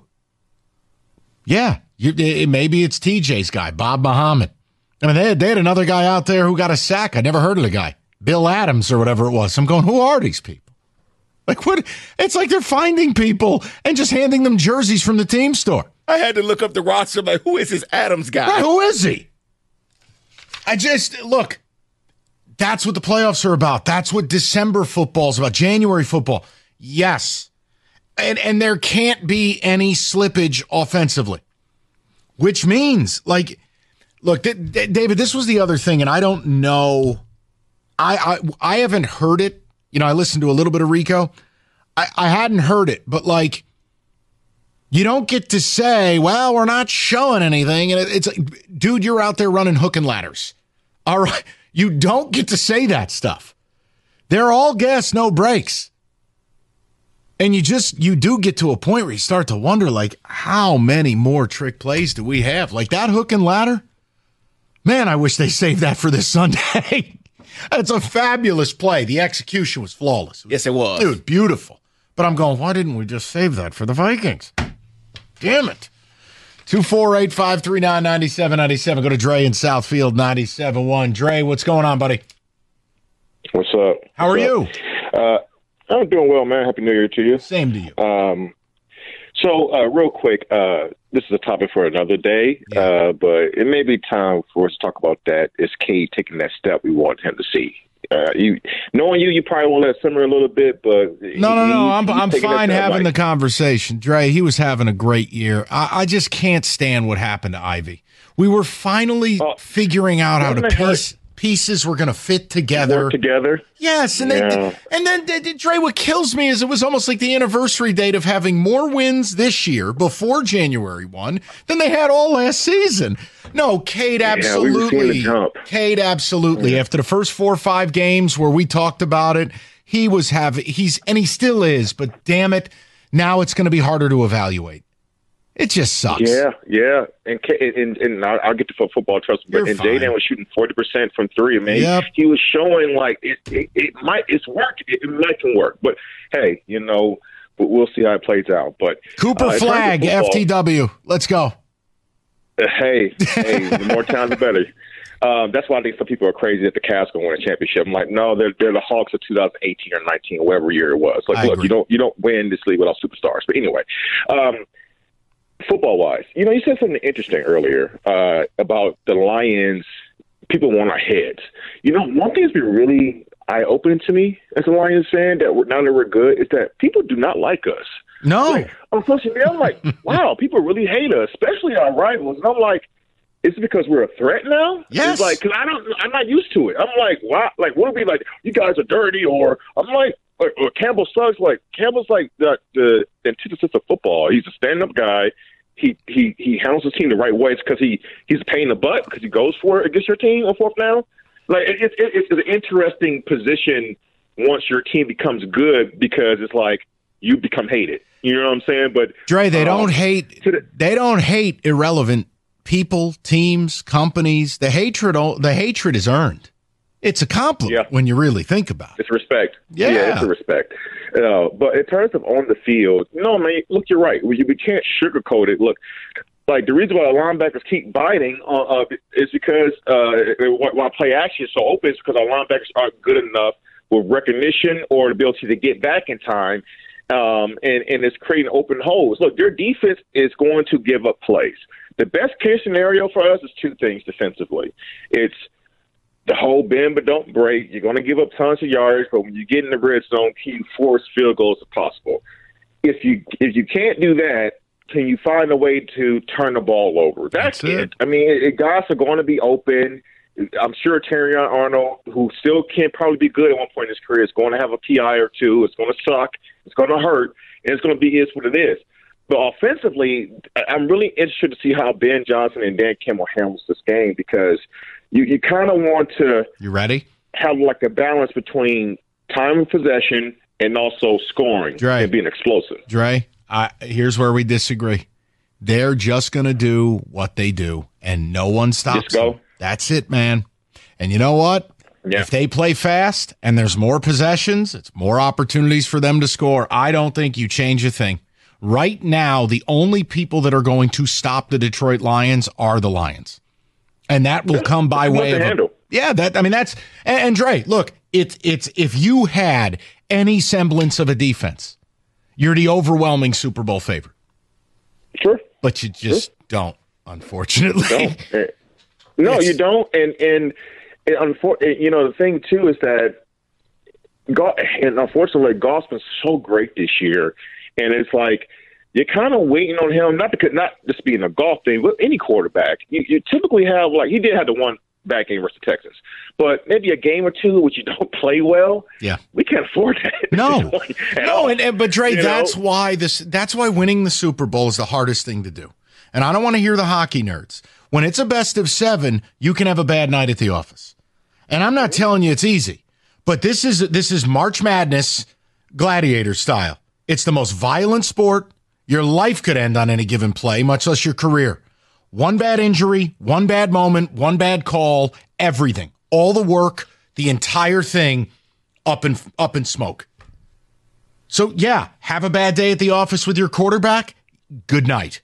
Yeah, you, it, maybe it's T J's guy, Bob Muhammad. I mean, they had, they had another guy out there who got a sack. I never heard of the guy. Bill Adams or whatever it was. I'm going, who are these people? Like, what? It's like they're finding people and just handing them jerseys from the team store. I had to look up the roster. Like, who is this Adams guy? Right, who is he? I just, look, that's what the playoffs are about. That's what December football is about, January football. Yes. And, and there can't be any slippage offensively, which means, like, look, th- th- David, this was the other thing, and I don't know. I, I I haven't heard it. You know, I listened to a little bit of Rico. I, I hadn't heard it, but like, you don't get to say, well, we're not showing anything. And it, it's like, dude, you're out there running hook and ladders. All right. You don't get to say that stuff. They're all gas, no brakes. And you just, you do get to a point where you start to wonder, like, how many more trick plays do we have? Like that hook and ladder? Man, I wish they saved that for this Sunday. It's a fabulous play. The execution was flawless. Yes, it was. Dude, beautiful. But I'm going, why didn't we just save that for the Vikings? Damn it. two four eight, five three nine, nine seven nine seven. Go to Dre in Southfield, ninety-seven point one. Dre, what's going on, buddy? What's up? How are What's you? Up? Uh, I'm doing well, man. Happy New Year to you. Same to you. Um, so, uh, real quick, uh, this is a topic for another day, yeah. uh, but it may be time for us to talk about that. Is Cade taking that step we want him to see? Uh, you, knowing you, you probably won't let it simmer a little bit, but no, no, no. I'm I'm fine having right. the conversation. Dre, he was having a great year. I, I just can't stand what happened to Ivy. We were finally oh, figguring out how to piece pieces were going to fit together. Work together. Yes, and Yeah. then and then d- d- Dre, what kills me is it was almost like the anniversary date of having more wins this year before January first than they had all last season. No, Cade Yeah, we were seeing absolutely. the jump. Cade absolutely. Yeah. After the first four or five games where we talked about it, he was having he's and he still is, but damn it, now it's going to be harder to evaluate. It just sucks. Yeah, yeah, and and, and I'll, I'll get to football, trust me. But and Jaden was shooting forty percent from three. I mean, Yep. he was showing like it, it, it might it's work. It, it might can work, but hey, you know, but we'll see how it plays out. But Cooper uh, in terms of Flag, football, F T W. Let's go. uh, hey, hey, the more time the better. Um, that's why I think some people are crazy that the Cavs going to win a championship. I'm like, no, they're they're the Hawks of two thousand eighteen or nineteen, or whatever year it was. Like, I look, agree. you don't you don't win this league without superstars. But anyway. Um, Football wise, you know, you said something interesting earlier uh, about the Lions. People want our heads. You know, one thing that's been really eye opening to me as a Lions fan that we're, now that we're good is that people do not like us. No. Like, on social media, I'm like, wow, people really hate us, especially our rivals. And I'm like, is it because we're a threat now? Yes. It's like, because I don't, I'm not used to it. I'm like, wow, like, what would be like? You guys are dirty, or I'm like, or, or Campbell sucks. Like Campbell's like the the antithesis of football. He's a stand-up guy. He he he handles his team the right way. It's because he he's a pain in the butt because he goes for it against your team on fourth down. Like it, it, it, it's an interesting position once your team becomes good because it's like you become hated. You know what I'm saying? But Dre, they um, don't hate. They don't hate irrelevant people, teams, companies. The hatred, the hatred is earned. It's a compliment when you really think about it. It's respect. Yeah. yeah it's a respect. Uh, but in terms of on the field, no, man, look, you're right. We, we can't sugarcoat it. Look, like the reason why the linebackers keep biting uh, uh, is because uh, why play action is so open is because our linebackers aren't good enough with recognition or the ability to get back in time. Um, and, and it's creating open holes. Look, their defense is going to give up plays. The best case scenario for us is two things defensively. It's the whole bend but don't break. You're going to give up tons of yards, but when you get in the red zone, can you force field goals if possible? If you if you can't do that, can you find a way to turn the ball over? That's, That's it. it. I mean, it, guys are going to be open. I'm sure Terry Arnold, who still can probably be good at one point in his career, is going to have a P I or two. It's going to suck. It's going to hurt. And it's going to be is what it is. But offensively, I'm really interested to see how Ben Johnson and Dan Campbell handles this game because you, you kind of want to You ready? have like a balance between time of possession and also scoring Dre. and being explosive. Dre, I, here's where we disagree. They're just going to do what they do, and no one stops Just go. them. That's it, man. And you know what? Yeah. If they play fast and there's more possessions, it's more opportunities for them to score. I don't think you change a thing. Right now, the only people that are going to stop the Detroit Lions are the Lions. And that will come by It's what way they of a, handle. Yeah, that I mean that's and, and Dre, look, it's it's if you had any semblance of a defense, you're the overwhelming Super Bowl favorite. Sure. But you just sure. don't, unfortunately. No, no you don't. And and, and unfor- you know the thing too is that golf, and unfortunately golf's been so great this year, and it's like you're kind of waiting on him, not because not just being a golf thing, but any quarterback. You, you typically have like he did have the one back game versus the Texans, but maybe a game or two which you don't play well. Yeah, we can't afford that. No, no, and, and but Dre, You that's know? why this. That's why winning the Super Bowl is the hardest thing to do. And I don't want to hear the hockey nerds. When it's a best of seven, you can have a bad night at the office. And I'm not telling you it's easy, but this is this is March Madness gladiator style. It's the most violent sport. Your life could end on any given play, much less your career. One bad injury, one bad moment, one bad call, everything, all the work, the entire thing up in up in smoke. So yeah, have a bad day at the office with your quarterback. Good night.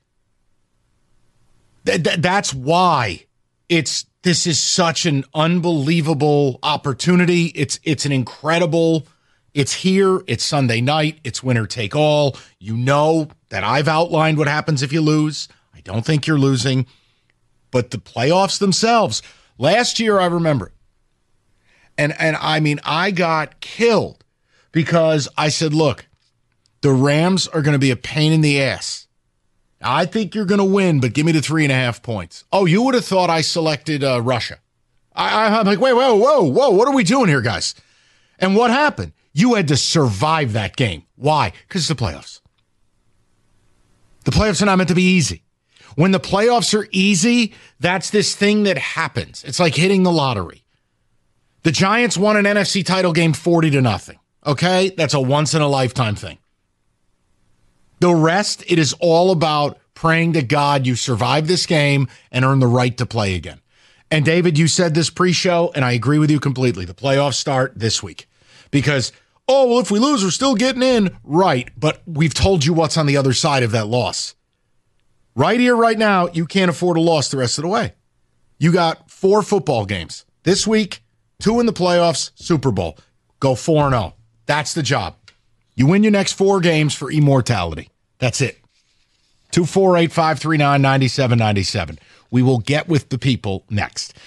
Th- th- that's why it's this is such an unbelievable opportunity. It's it's an incredible. It's here. It's Sunday night. It's winner take all. You know that I've outlined what happens if you lose. I don't think you're losing. But the playoffs themselves, last year I remember. And and I mean, I got killed because I said, look, the Rams are going to be a pain in the ass. I think you're going to win, but give me the three and a half points. Oh, you would have thought I selected uh, Russia. I, I'm like, wait, whoa, whoa, whoa, what are we doing here, guys? And what happened? You had to survive that game. Why? Because it's the playoffs. The playoffs are not meant to be easy. When the playoffs are easy, that's this thing that happens. It's like hitting the lottery. The Giants won an N F C title game forty to nothing. Okay? That's a once in a lifetime thing. The rest, it is all about praying to God you survive this game and earn the right to play again. And David, you said this pre-show, and I agree with you completely. The playoffs start this week. Because, oh, well, if we lose, we're still getting in. Right, but we've told you what's on the other side of that loss. Right here, right now, you can't afford a loss the rest of the way. You got four football games. This week, two in the playoffs, Super Bowl. Go four and oh. That's the job. You win your next four games for immortality. That's it. two four eight, five three nine, nine seven nine seven. We will get with the people next.